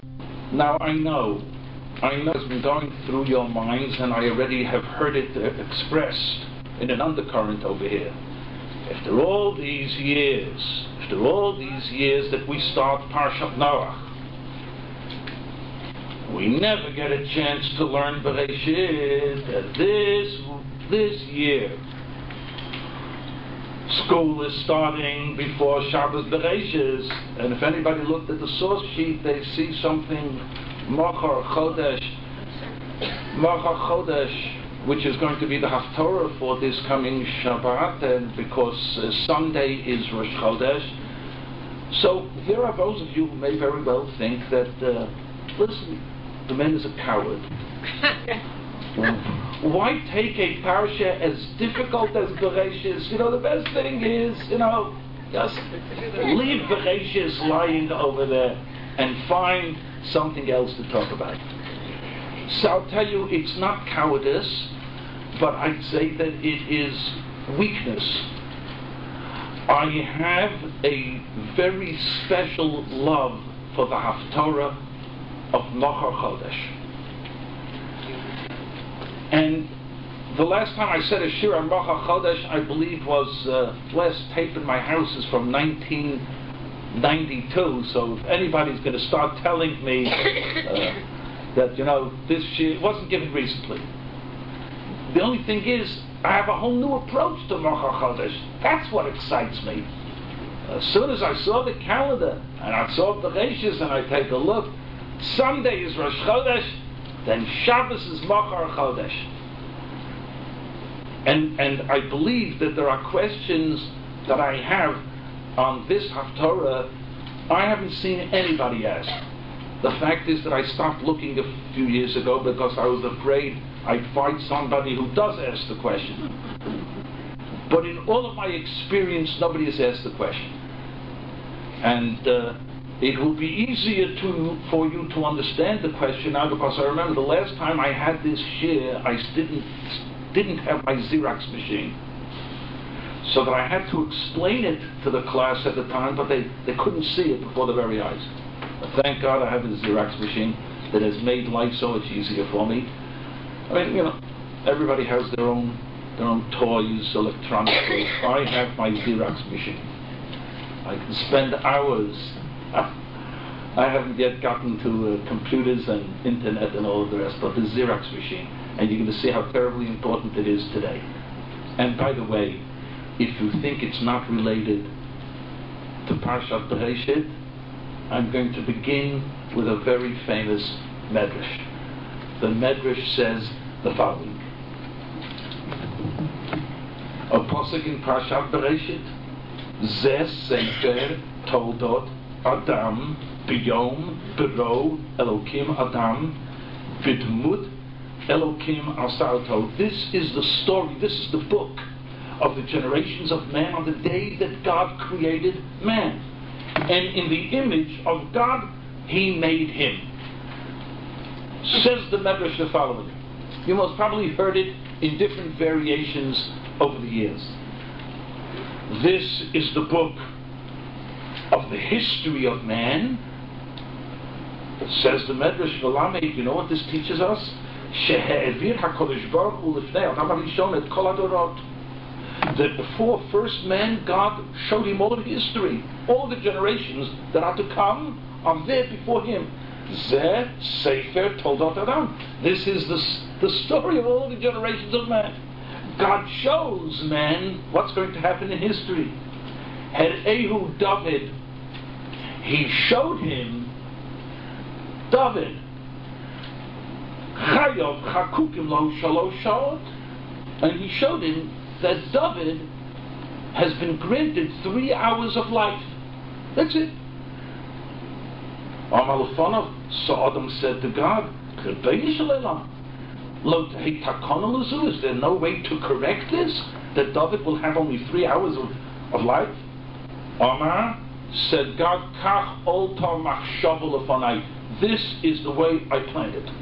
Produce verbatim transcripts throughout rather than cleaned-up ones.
Now I know, I know it's been going through your minds, and I already have heard it uh, expressed in an undercurrent over here. After all these years, after all these years that we start Parshat Noach, we never get a chance to learn Bereshit. That this this year, school is starting before Shabbos Bereshit, and if anybody looked at the source sheet, they see something Machar Chodesh, Machar Chodesh, which is going to be the Haftorah for this coming Shabbat, and because uh, Sunday is Rosh Chodesh. So there are those of you who may very well think that, uh, listen, the man is a coward. Why take a parsha as difficult as Bereshis? You know, the best thing is, you know, just leave Bereshis lying over there and find something else to talk about. So I'll tell you, it's not cowardice, but I'd say that it is weakness. I have a very special love for the Haftorah of Machar Chodesh. And the last time I said a shir on Machar Chodesh, I believe was uh, last tape in my house is from nineteen ninety-two. So if anybody's going to start telling me uh, that, you know, this shir wasn't given recently. The only thing is, I have a whole new approach to Machar Chodesh. That's what excites me. As soon as I saw the calendar and I saw Bereshis and I take a look, Sunday is Rosh Chodesh, then Shabbos is Machar Chodesh. And and I believe that there are questions that I have on this Haftorah I haven't seen anybody ask. The fact is that I stopped looking a few years ago because I was afraid I'd find somebody who does ask the question. But in all of my experience, nobody has asked the question. And uh, it will be easier to for you to understand the question now, because I remember the last time I had this shir, I didn't didn't have my Xerox machine, so that I had to explain it to the class at the time, but they, they couldn't see it before their very eyes. But thank God I have a Xerox machine that has made life so much easier for me. I mean, you know, everybody has their own their own toys, electronically. I have my Xerox machine. I can spend hours. I haven't yet gotten to uh, computers and internet and all of the rest, but the Xerox machine. And you're going to see how terribly important it is today. And by the way, if you think it's not related to Parshat Bereshit, I'm going to begin with a very famous medrash. The medrash says the following. A pasuk in Parshat Bereshit, Zeh Sefer Toldot Adam Biyom Bero Elokim Adam Vidmut Elokim Asarto. This is the story, this is the book of the generations of man on the day that God created man. And in the image of God, He made him. Says the Medrash the following. You most probably heard it in different variations over the years. This is the book of the history of man. Says the Medrash V'lamed, you know what this teaches us? Shehe'evir HaKadosh Baruch Hu Lifnei Adam Rishon et Kol Hadorot. That before first man, God showed him all of history, all the generations that are to come are there before him. Zeh Sefer Toldot Adam. This is the, the story of all the generations of man. God shows man what's going to happen in history. Had Ehu David, He showed him David. Chayov Chakukim Lo Shalosh Shaot. And he showed him that David has been granted three hours of life. That's it. Amalfanov, so Adam said to God, is there no way to correct this? That David will have only three hours of, of life? Amar said God, Kach olta machshavu lefanai. This is the way I planned it.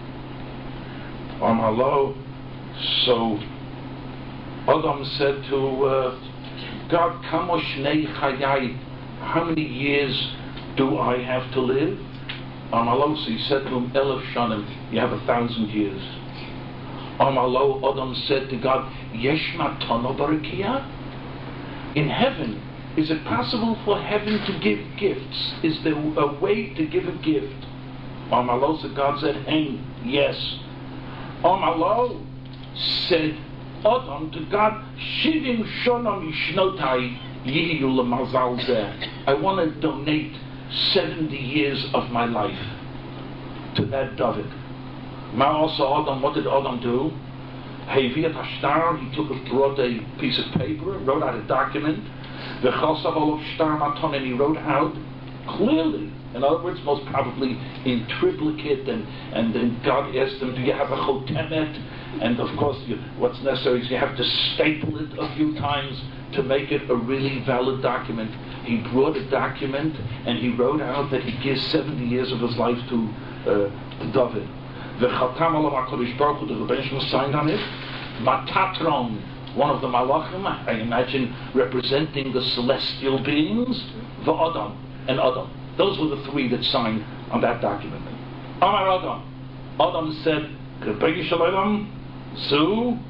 Amar lo, so Adam said to uh, God, Kamoshnei chayai, how many years do I have to live? Amalos, he said to him, Elef Shanim, you have a thousand years. Amalo, Adam said to God, Yesh matano barakia? In heaven, is it possible for heaven to give gifts? Is there a way to give a gift? Amalo, so God said, Hein, yes. Amalo said Adam to God, Shivim shona mishnotai yiyu lemazal zeh. I want to donate seventy years of my life to that David. Ma also Adam, what did Adam do? Heviat hashtar, he took a, brought a piece of paper, wrote out a document. V'chasav olav shtar maton, and he wrote out clearly, in other words, most probably in triplicate, and, and then God asked him, do you have a chotemet? And of course, you, what's necessary is you have to staple it a few times to make it a really valid document. He brought a document and he wrote out that he gives seventy years of his life to, uh, to David. The Chatam alav HaKadosh Baruch Hu, the Rebbeinu was signed on it. Matatron, one of the Malachim, I imagine representing the celestial beings, the Adam and Adam. Those were the three that signed on that document. Amar Adam. Adam said, Rebbeinu Shalom, so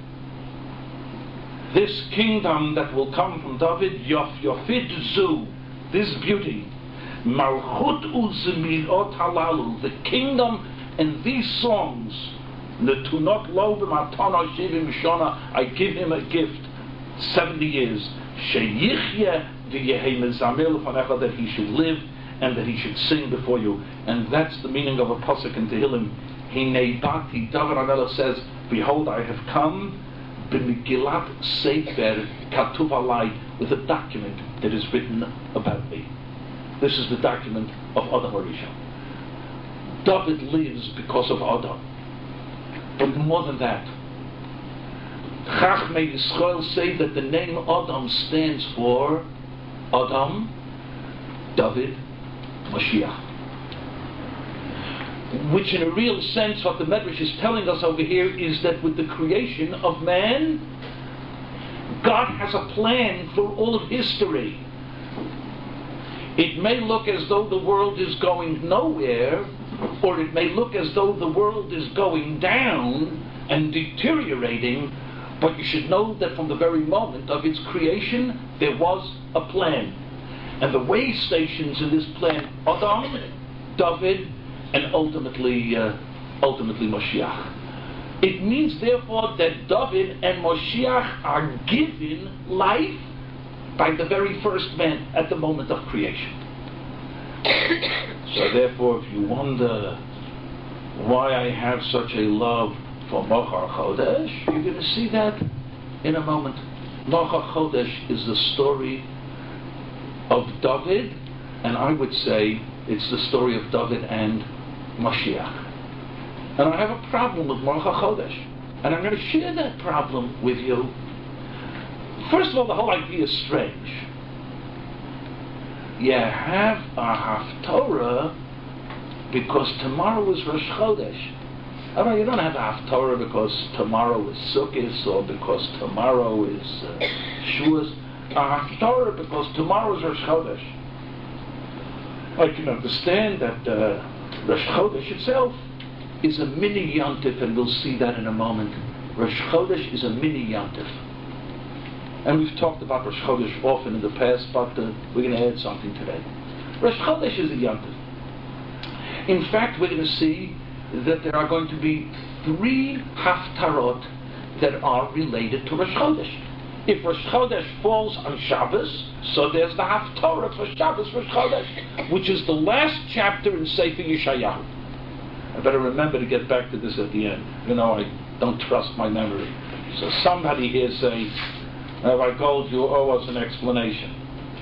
this kingdom that will come from David, Yof Yofid Zu, this beauty, Malchut Uzemilot Halalu, the kingdom and these songs, Netunot Lo B'Matana Shivim Shona, I give him a gift, seventy years, Sheyichye V'Yehei Mezamel Fanecha, that he should live and that he should sing before you. And that's the meaning of a pasuk in Tehillim. Hinei Bati, David HaMelech says, behold, I have come b'Megillat Sefer Katuv Alai, with a document that is written about me. This is the document of Adam HaRishon. David lives because of Adam. But more than that, Chachmei Yisrael say that the name Adam stands for Adam, David, Mashiach. Which in a real sense, what the Medrash is telling us over here is that with the creation of man, God has a plan for all of history. It may look as though the world is going nowhere, or it may look as though the world is going down and deteriorating, but you should know that from the very moment of its creation, there was a plan. And the way stations in this plan, Adam, David, and ultimately, uh, ultimately Moshiach. It means, therefore, that David and Moshiach are given life by the very first man at the moment of creation. So, therefore, if you wonder why I have such a love for Mochar Chodesh, you're going to see that in a moment. Mochar Chodesh is the story of David, and I would say it's the story of David and Mashiach. And I have a problem with Mochar Chodesh, and I'm going to share that problem with you. First of all, the whole idea is strange. You have a Haftorah because tomorrow is Rosh Chodesh. I mean, you don't have a Haftorah because tomorrow is Sukkot or because tomorrow is uh, Shavuos. A Haftorah because tomorrow is Rosh Chodesh. I can understand that uh, Rosh Chodesh itself is a mini Yontif, and we'll see that in a moment. Rosh Chodesh is a mini Yontif. And we've talked about Rosh Chodesh often in the past, but uh, we're going to add something today. Rosh Chodesh is a Yontif. In fact, we're going to see that there are going to be three Haftarot that are related to Rosh Chodesh. If Rosh Chodesh falls on Shabbos, so there's the Haftarah for Shabbos Rosh Chodesh, which is the last chapter in Sefer Yeshayahu. I better remember to get back to this at the end. You know, I don't trust my memory. So somebody here say, have I told you, owe us an explanation.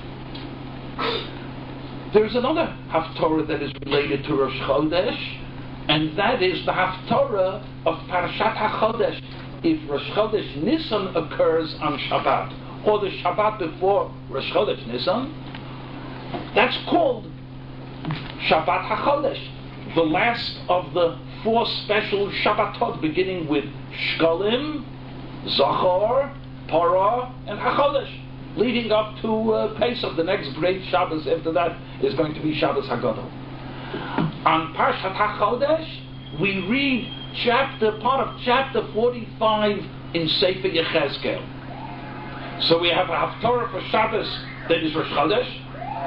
There's another Haftarah that is related to Rosh Chodesh, and that is the Haftarah of Parashat HaChodesh. If Rosh Chodesh Nisan occurs on Shabbat, or the Shabbat before Rosh Chodesh Nisan, that's called Shabbat HaChodesh, the last of the four special Shabbatot, beginning with Shkolim, Zachor, Parah, and HaChodesh, leading up to uh, Pesach. The next great Shabbos after that is going to be Shabbos HaGadol. On Parshat HaChodesh, we read chapter, part of chapter forty-five in Sefer Yechezkel. So we have a Haftorah for Shabbos that is Rosh Chodesh.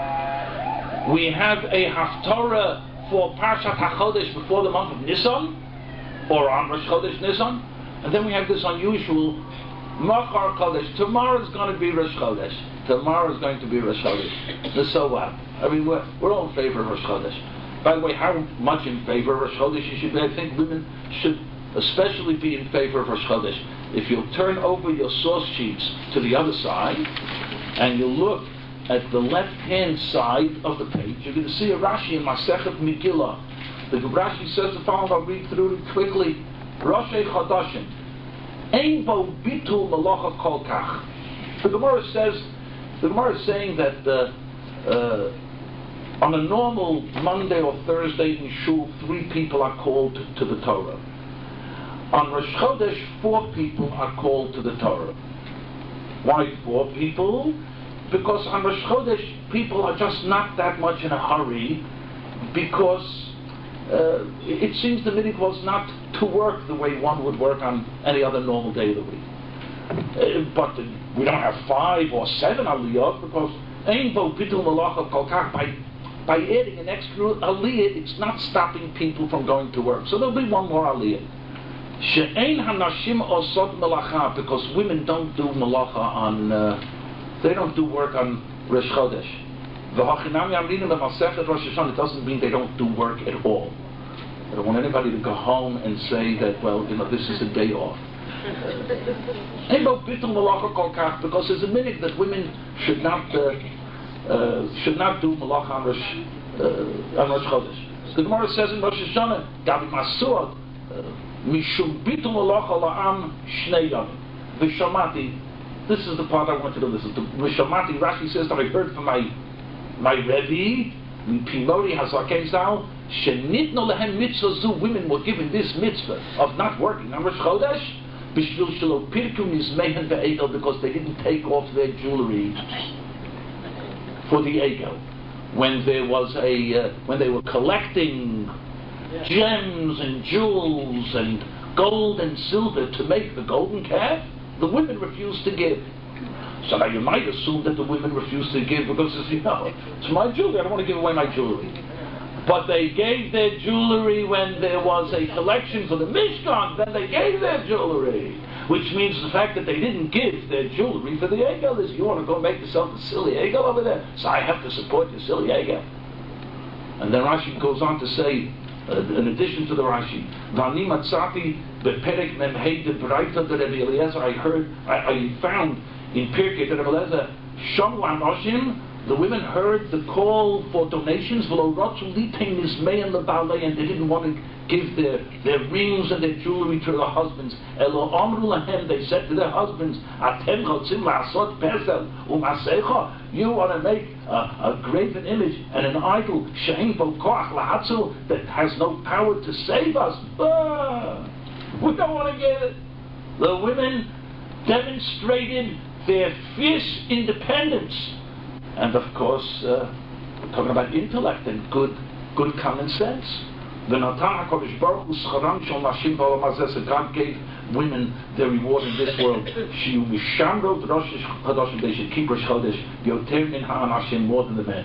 We have a Haftorah for Parshat HaChodesh before the month of Nisan, or on Rosh Chodesh Nisan. And then we have this unusual Machar Chodesh. Tomorrow is going to be Rosh Chodesh. Tomorrow is going to be Rosh Chodesh. So what? I mean, we're, we're all in favor of Rosh Chodesh. By the way, how much in favor of Rosh Chodesh you should be? I think women should especially be in favor of Rosh Chodesh. If you'll turn over your source sheets to the other side, and you look at the left-hand side of the page, you're going to see a Rashi in Masechet Megillah. The Rashi says the following, I'll read through it quickly. Roshei Chodashim. Ein bo bitul malacha kol kach. The Gemara says, the Gemara is saying that uh, uh, on a normal Monday or Thursday in Shul, three people are called to, to the Torah. On Rosh Chodesh, four people are called to the Torah. Why four people? Because on Rosh Chodesh, people are just not that much in a hurry, because uh, it seems the minhag was not to work the way one would work on any other normal day of the week. Uh, but uh, we don't have five or seven aliyot, because ein bo bitul malacha kol kach, by by adding an extra aliyah, it's not stopping people from going to work. So there'll be one more aliyah. She'ein hanashim osot melacha, because women don't do malacha on, uh, they don't do work on Rosh Chodesh. V'hachinami amrinim b'masechet Rosh Hashanah, it doesn't mean they don't do work at all. I don't want anybody to go home and say that, well, you know, this is a day off. Because there's a minhag that women should not uh, uh, should not do malacha on Rosh, uh, on Rosh Chodesh. The Gemara says in Rosh Hashanah, Gabi Masur, Mishum bitul malacha la'am shnei yom. V'shamati. This is the part I want you to listen to. V'shamati. Rashi says that I heard from my my Rebbe, Pimori Hazaken Zal, shenitno lehem mitzvah zu. Women were given this mitzvah of not working on Rosh Chodesh, b'shvil shelo pirku mizmehen ve'egel, because they didn't take off their jewelry for the egel. When there was a uh, when they were collecting gems and jewels and gold and silver to make the golden calf, the women refused to give. So now you might assume that the women refused to give because, you know, it's my jewelry, I don't want to give away my jewelry. But they gave their jewelry when there was a collection for the Mishkan, then they gave their jewelry. Which means the fact that they didn't give their jewelry for the egel is, you want to go make yourself a silly egel over there, so I have to support your silly egel. And then Rashi goes on to say, Uh, in addition to the Rashi, Vani Matzati beperek memhei de Braita de Rebbe Eliezer, I heard, I, I found in Pirkei de Rebbe Eliezer, Shamu Anoshim, the women heard the call for donations, and they didn't want to give their, their rings and their jewelry to their husbands. They said to their husbands, you want to make a, a graven image and an idol that has no power to save us. Ah, we don't want to give it. The women demonstrated their fierce independence. And of course, uh, we're talking about intellect and good, good common sense. God gave women their reward in this world. They should keep Rosh Chodesh more than the men.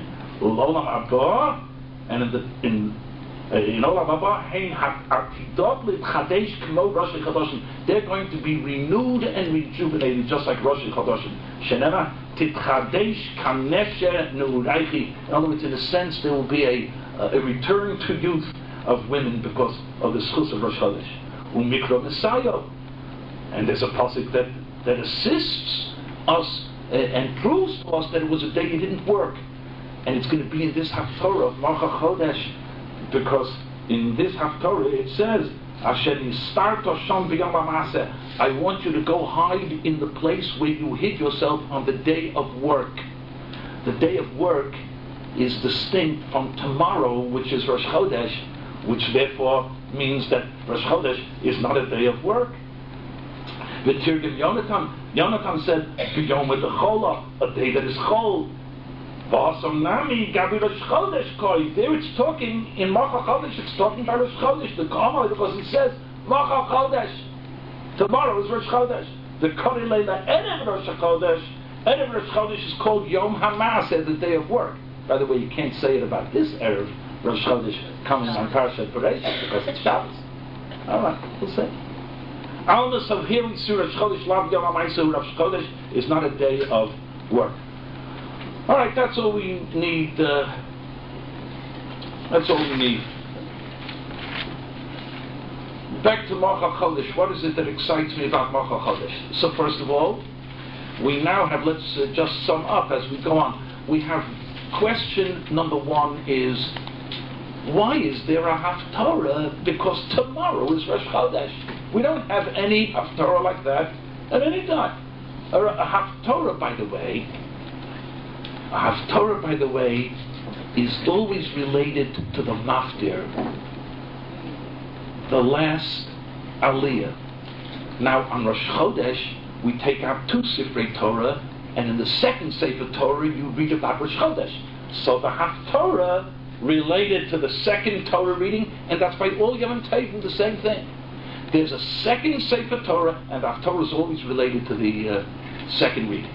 And in the in in Olam Haba, they're going to be renewed and rejuvenated, just like Rosh Chodesh. In other words, in a sense, there will be a, a return to youth of women because of the schus of Rosh Chodesh. Umikra Messiah. And there's a pasuk that, that assists us uh, and proves to us that it was a day you didn't work. And it's going to be in this Haftorah of Marcha Chodesh, because in this Haftorah it says, I want you to go hide in the place where you hid yourself on the day of work. The day of work is distinct from tomorrow, which is Rosh Chodesh, which therefore means that Rosh Chodesh is not a day of work. The Tirgim Yonatan, Yonatan said, a day that is chol. V'asamnami gabi Rosh Chodesh koi. There it's talking, in Macha Chodesh, it's talking about Rosh Chodesh, the Kama, because it says, Macha Chodesh. Tomorrow is Rosh Chodesh. The Kori Leila Erev Rosh Chodesh, Erev Rosh Chodesh is called Yom HaMaaseh, the day of work. By the way, you can't say it about this Erev Rosh Chodesh coming on Parashat Bereshit because it's Shabbos. All right, we'll see. Alnus of hearing Surah Chodesh Lav Yom HaMaaseh Rosh Chodesh is not a day of work. All right, that's all we need. Uh, that's all we need. Back to Macha Chodesh. What is it that excites me about Macha Chodesh? So first of all, we now have, let's uh, just sum up as we go on. We have question number one is, why is there a Haftarah? Because tomorrow is Rosh Chodesh. We don't have any Haftarah like that at any time. A, a Haftarah, by the way, a Haftarah, by the way, is always related to the Maftir, the last Aliyah. Now, on Rosh Chodesh, we take out two Sifrei Torah, and in the second Sefer Torah, you read about Rosh Chodesh. So the Haftarah related to the second Torah reading, and that's by all Yom Tovim the same thing. There's a second Sefer Torah, and the Haftarah is always related to the uh, second reading.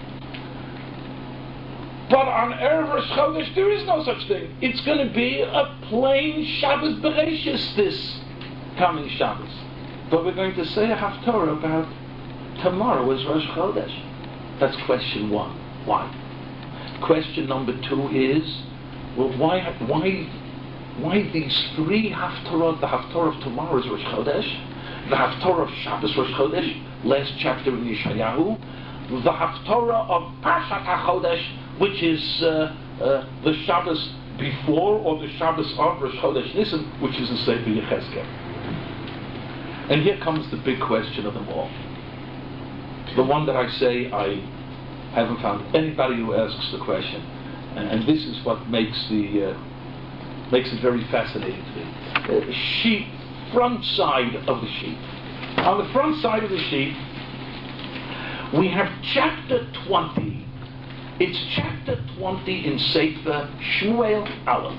But on Erev Rosh Chodesh, there is no such thing. It's going to be a plain Shabbos Bereshis this coming Shabbos. But we're going to say a Haftarah about tomorrow is Rosh Chodesh. That's question one. Why? Question number two is, well, why, why, why these three Haftarah? The Haftarah of tomorrow is Rosh Chodesh. The Haftarah of Shabbos Rosh Chodesh, last chapter in Yeshayahu. The Haftarah of Parshat HaChodesh, which is uh, uh, the Shabbos before or the Shabbos of Rosh Chodesh Nisan, which is in Sefer Yechezkel. And here comes the big question of them all. The one that I say I haven't found anybody who asks the question, and, and this is what makes the uh, makes it very fascinating to me. Uh, sheet, front side of the sheet. On the front side of the sheet, we have chapter twenty. It's chapter twenty in Sefer Shmuel Aleph.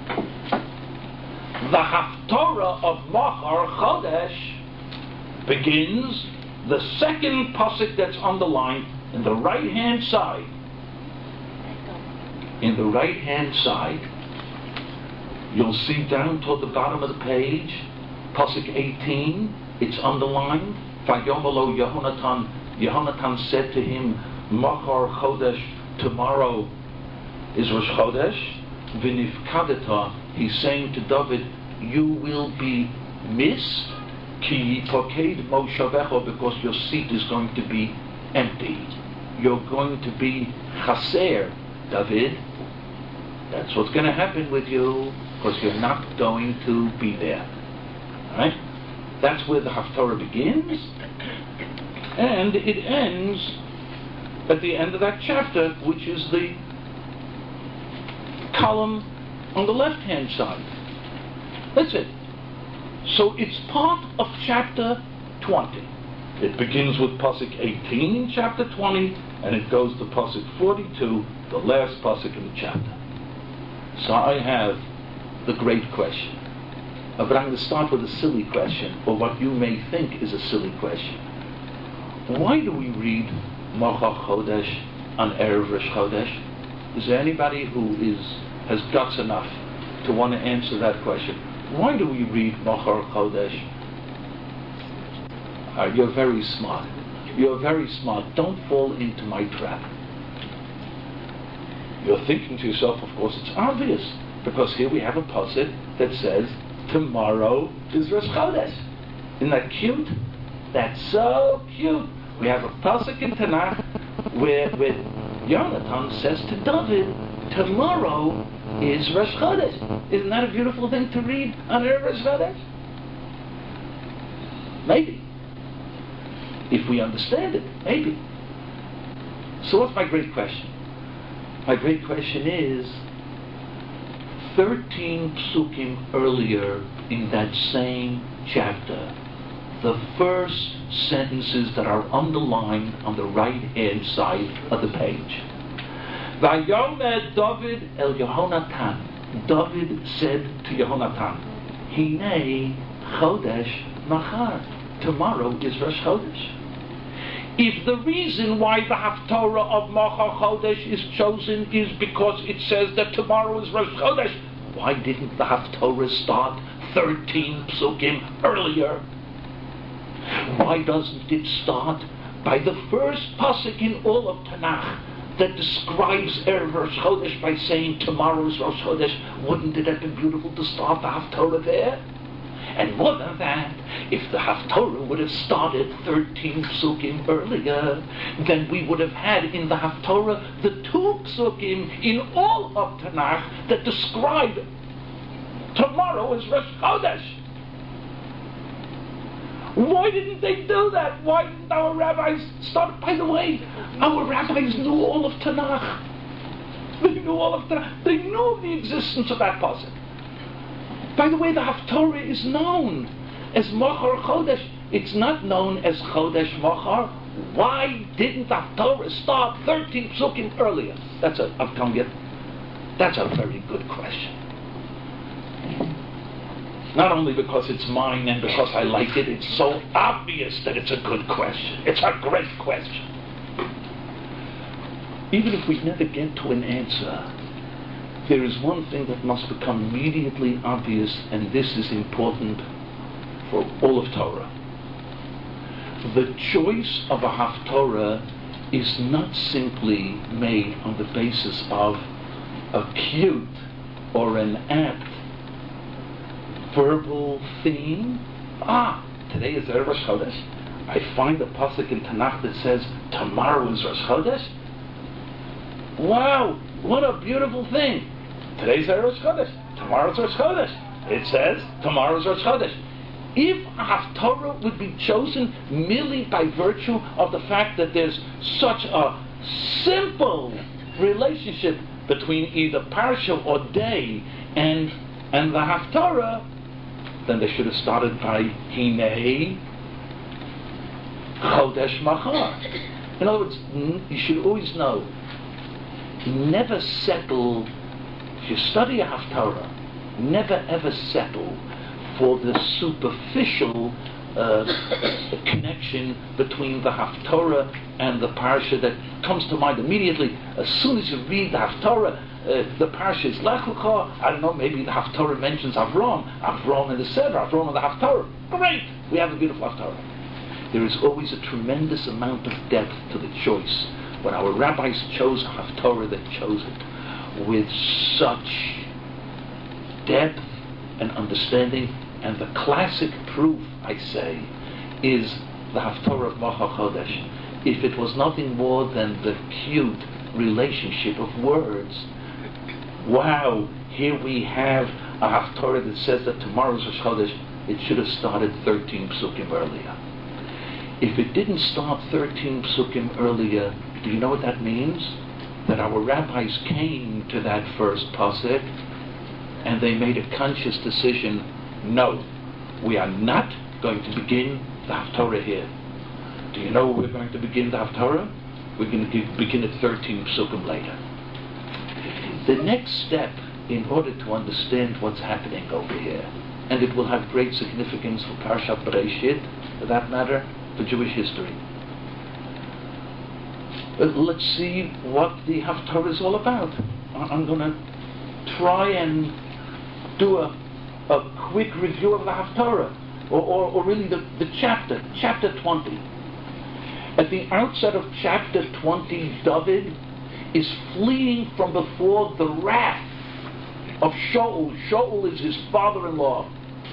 The Haftarah of Machar Chodesh begins, the second pasuk that's underlined in the right hand side. In the right hand side, you'll see down toward the bottom of the page, pasuk eighteen. It's underlined. Vayomalo Yehonatan. Yehonatan said to him, Machar Chodesh, tomorrow is Rosh Chodesh. V'nifkadeta, he's saying to David, you will be missed, ki yitoked moshavecha, because your seat is going to be empty. You're going to be chaser, David. That's what's going to happen with you, because you're not going to be there. Right? That's where the Haftarah begins, and it ends at the end of that chapter, which is the column on the left-hand side. That's it. So it's part of chapter twenty. It begins with pasuk eighteen in chapter twenty, and it goes to pasuk forty-two, the last pasuk in the chapter. So I have the great question. Uh, but I'm going to start with a silly question, or what you may think is a silly question. Why do we read Macha Chodesh on Erev Rosh Chodesh? Is there anybody who is has guts enough to want to answer that question? Why do we read Macha Chodesh? Uh, you're very smart. You're very smart. Don't fall into my trap. You're thinking to yourself, of course, it's obvious, because here we have a pasuk that says, tomorrow is Rosh Chodesh. Isn't that cute? That's so cute. We have a pasuk in Tanakh where, where Yonatan says to David, tomorrow is Rosh Chodesh. Isn't that a beautiful thing to read on Erev Rosh Chodesh? Maybe. If we understand it, maybe. So what's my great question? My great question is, thirteen psukim earlier in that same chapter, the first sentences that are underlined on the right-hand side of the page. Vayomer David el Yehonatan. David said to Yehonatan, Hinei Chodesh Machar. Tomorrow is Rosh Chodesh. If the reason why the Haftorah of Machar Chodesh is chosen is because it says that tomorrow is Rosh Chodesh, why didn't the Haftorah start thirteen psukim earlier? Why doesn't it start by the first pasuk in all of Tanakh that describes Erev Rosh Chodesh by saying tomorrow is Rosh Chodesh? Wouldn't it have been beautiful to start the Haftorah there? And more than that, if the Haftorah would have started thirteen psukim earlier, then we would have had in the Haftorah the two psukim in all of Tanakh that describe tomorrow is Rosh Chodesh. Why didn't they do that? Why didn't our rabbis start? By the way, our rabbis knew all of Tanakh. They knew all of Tanakh. They knew of the existence of that pasuk. By the way, the Haftorah is known as Machar Chodesh. It's not known as Chodesh Machar. Why didn't the Haftorah start thirteen psukim earlier? That's a, I'm telling you, that's a very good question. Not only because it's mine and because I like it, it's so obvious that it's a good question. It's a great question. Even if we never get to an answer, there is one thing that must become immediately obvious, and this is important for all of Torah. The choice of a Haftorah is not simply made on the basis of a cute or an apt verbal theme. Ah, today is Erev Rosh Chodesh. I find a pasuk in Tanakh that says tomorrow is Rosh Chodesh. Wow, what a beautiful thing! Today's Rosh Chodesh. Tomorrow's Rosh Chodesh. It says tomorrow's Rosh Chodesh. If a Haftorah would be chosen merely by virtue of the fact that there's such a simple relationship between either parsha or day and and the Haftorah, then they should have started by Hinei Chodesh Machar. In other words, you should always know, never settle. If you study a Haftarah, never ever settle for the superficial uh, connection between the Haftarah and the Parsha that comes to mind immediately. As soon as you read the Haftarah, uh, the Parsha is Lech Lecha. I don't know, maybe the Haftarah mentions Avram, Avram in the Seder, Avram in the Haftarah. Great! We have a beautiful Haftarah. There is always a tremendous amount of depth to the choice. When our rabbis chose a Haftarah, they chose it with such depth and understanding, and the classic proof, I say, is the Haftarah of Machar Chodesh. If it was nothing more than the cute relationship of words, wow, here we have a Haftarah that says that tomorrow's Rosh Chodesh, it should have started thirteen psukim earlier. If it didn't start thirteen psukim earlier, do you know what that means? That our rabbis came to that first pasuk and they made a conscious decision, no, we are not going to begin the Haftarah here. Do you know where we're going to begin the Haftarah? We're going to begin at thirteen psukim later. The next step, in order to understand what's happening over here, and it will have great significance for Parashat Bereshit, for that matter, for Jewish history. But let's see what the Haftarah is all about. I'm going to try and do a, a quick review of the Haftarah, or, or, or really the, the chapter, chapter twenty. At the outset of chapter twenty, David is fleeing from before the wrath of Shaul. Shaul is his father-in-law.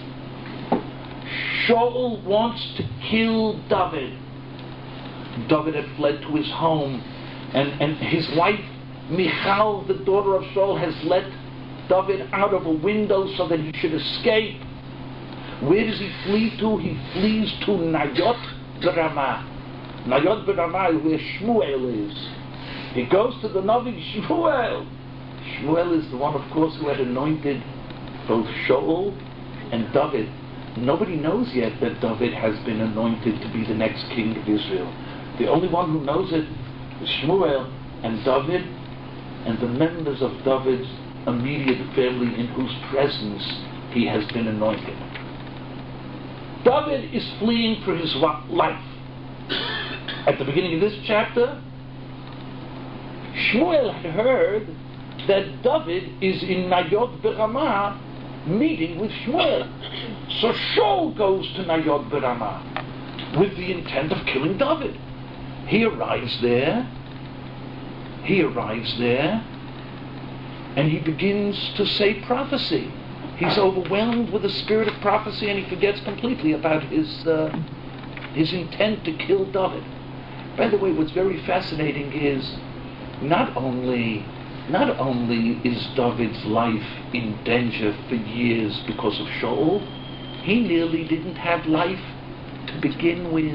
Shaul wants to kill David. David had fled to his home, and, and his wife, Michal, the daughter of Shaul, has let David out of a window so that he should escape. Where does he flee to? He flees to Nayot B'Ramah. Nayot B'Ramah is where Shmuel is. He goes to the Navi Shmuel. Shmuel is the one, of course, who had anointed both Shaul and David. Nobody knows yet that David has been anointed to be the next king of Israel. The only one who knows it is Shmuel, and David and the members of David's immediate family in whose presence he has been anointed. David is fleeing for his life. At the beginning of this chapter, Shmuel had heard that David is in Nayot Beramah meeting with Shmuel. So Shaul goes to Nayot Beramah with the intent of killing David. He arrives there, he arrives there, and he begins to say prophecy. He's overwhelmed with the spirit of prophecy, and he forgets completely about his uh, his intent to kill David. By the way, what's very fascinating is not only not only is David's life in danger for years because of Shaul, he nearly didn't have life to begin with.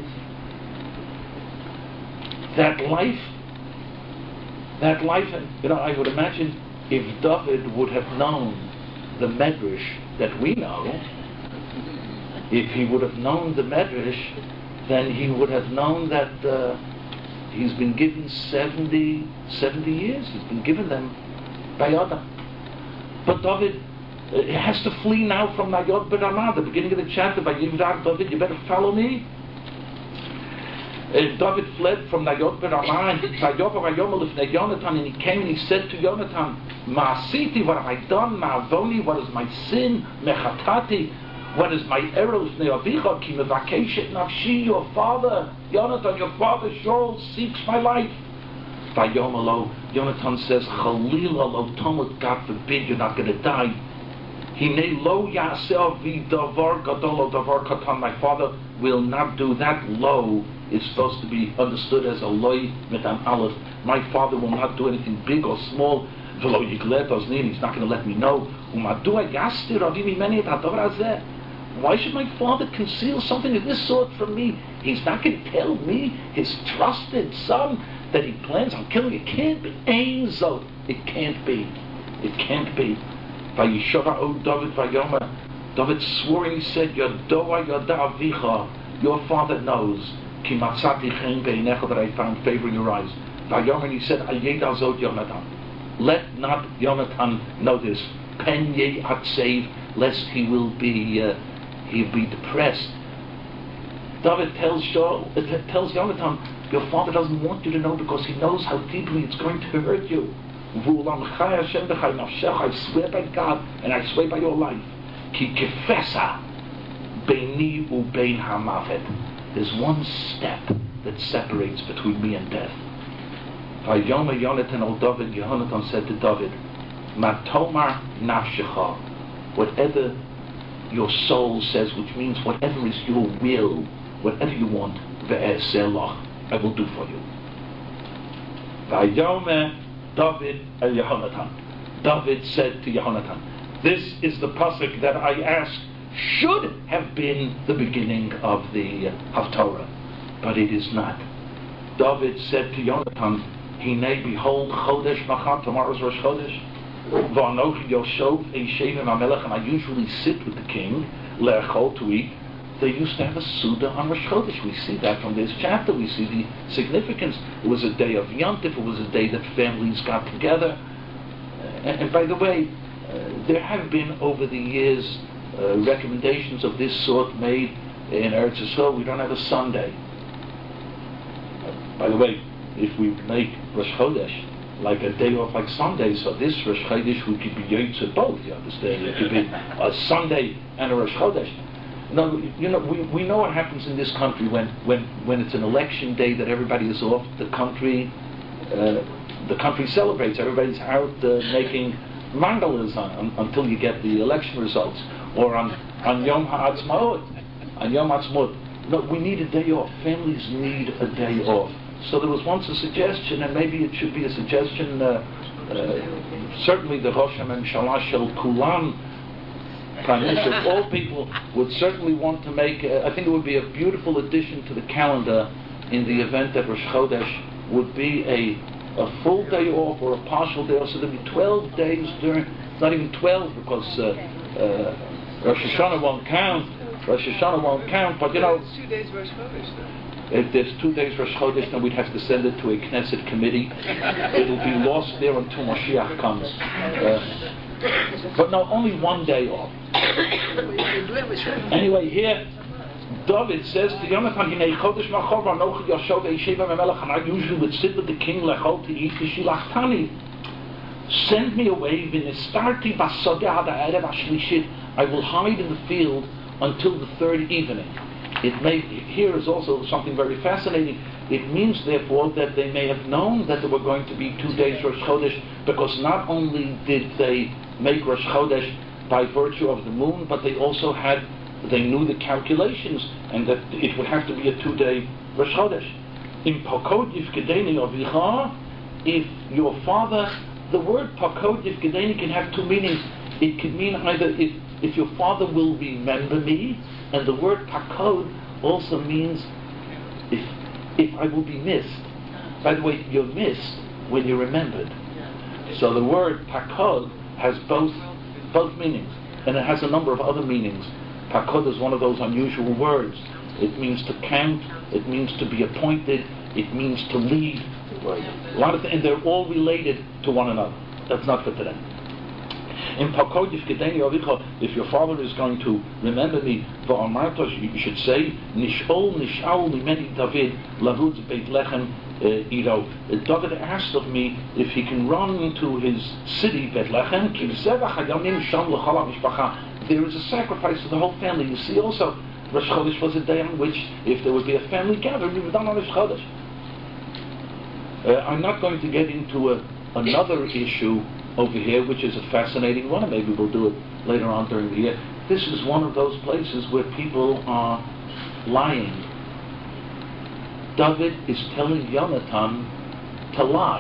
That life, that life, you know, I would imagine if David would have known the Medrash that we know, if he would have known the Medrash, then he would have known that uh, he's been given seventy, seventy years. He's been given them by Adam. But David uh, has to flee now from Nayot Beramah. The beginning of the chapter, by Yivrak, David, you better follow me. Uh, David fled from Nayot Beramah, and he came and he said to Yonatan, Ma'asiti, what have I done? Ma'avoni, what is my sin? Mechatati, what is my error? Ne'avicha, ki mevakeshet nafshi, your father, Yonatan, your father Shaul seeks my life. Vayomalo, Yonatan says, Chalila lo tomut, God forbid, you're not going to die. Hine lo yaseh vi davar gadol davar katan, my father will not do that. Lo is supposed to be understood as a loy mit an aleph. My father will not do anything big or small. V'lo yiglet oznin, he's not going to let me know. Umadua yastir avimi meni et hadavar hazeh. Why should my father conceal something of this sort from me? He's not going to tell me, his trusted son, that he plans on killing. It can't be. Ein zot. It can't be. It can't be. Vayishava o David vayomer. David swore and he said, Yodoa yoda avicha. Your father knows. Ki matzati chen beinecha, that I found favor in your eyes. Vayomer, and he said, Ayed azot Yonatan. Let not Yonatan know this. Pen ye atsev, lest he will be uh, he'll be depressed. David tells Shaul, uh, tells Yonatan, your father doesn't want you to know because he knows how deeply it's going to hurt you. I swear by God, and I swear by your life. Ki kefesa beini ubein hamavet. There's one step that separates between me and death. Vayomer Yonatan al David, Yonatan said to David, Matomar nafshecha, whatever your soul says, which means whatever is your will, whatever you want, ve'eselach, I will do for you. Vayomer David el Yehonatan. David said to Yehonatan, this is the pasuk that I asked should have been the beginning of the Haftorah, but it is not. David said to Yonatan, Hinei, behold, Chodesh Machat, tomorrow's Rosh Chodesh. V'anochi Yoshov Eishev HaMelech, and I usually sit with the king, le'echol, to eat. They used to have a Suda on Rosh Chodesh. We see that from this chapter. We see the significance. It was a day of Yontif. It was a day that families got together. And, and by the way, uh, there have been over the years uh, recommendations of this sort made in Eretz Yisrael. We don't have a Sunday. Uh, by the way, if we make Rosh Chodesh like a day off like Sunday, so this Rosh Chodesh we could be Yotze both, you understand? It could be a Sunday and a Rosh Chodesh. No, you know, we, we know what happens in this country when, when, when it's an election day that everybody is off. The country uh, the country celebrates. Everybody's out uh, making mangalas on, on, until you get the election results, or on on Yom Ha'atzmaut. On Yom Ha'atzmaut, no, we need a day off. Families need a day off. So there was once a suggestion, and maybe it should be a suggestion. Uh, uh, certainly, the Rosh HaMemshalah Shel Kulam, Prime Minister of all people, would certainly want to make, uh, I think it would be a beautiful addition to the calendar in the event that Rosh Chodesh would be a, a full day off or a partial day off. So there'd be twelve days during, not even twelve because uh, uh, Rosh Hashanah won't count, Rosh Hashanah won't count, but you know. It's two days Rosh Chodesh though. If there's two days Rosh Chodesh, then we'd have to send it to a Knesset committee. It'll be lost there until Mashiach comes. Uh, but no, only one day off. Anyway, here, David says to Jonathan, Hinei Chodesh Machor V'anochi Yoshev Eisheva Memelech, and I usually would sit with the king lechol to eat Kishilachtani. Send me away, V'nistarti Basodeh Ad Ha'erev Hashlishit. I will hide in the field until the third evening. It may, here is also something very fascinating. It means, therefore, that they may have known that there were going to be two days Rosh Chodesh, because not only did they make Rosh Chodesh by virtue of the moon, but they also had, they knew the calculations, and that it would have to be a two-day Rosh Chodesh. In Pakod Yifkedeni Avicha, if your father, the word Pakod Yifkedeni can have two meanings. It could mean either if, if your father will remember me, and the word Pakod also means if if I will be missed. By the way, you're missed when you're remembered. So the word Pakod has both both meanings, and it has a number of other meanings. Pakod is one of those unusual words. It means to count, it means to be appointed, it means to lead. A lot of th- and they're all related to one another. That's not for today. In Pakod Yifkedeni Avicha, if your father is going to remember me, v'amartos, you should say, Nishol Nishal Mimeni David Lavuz Beit Lechem Iro. David asked of me if he can run into his city Beit Lechem. There is a sacrifice for the whole family. You see, also Rosh Chodesh was a day on which, if there would be a family gathering, we would done on Rosh Chodesh. Uh, I'm not going to get into a, another issue over here, which is a fascinating one, and maybe we'll do it later on during the year. This is one of those places where people are lying. David is telling Jonathan to lie,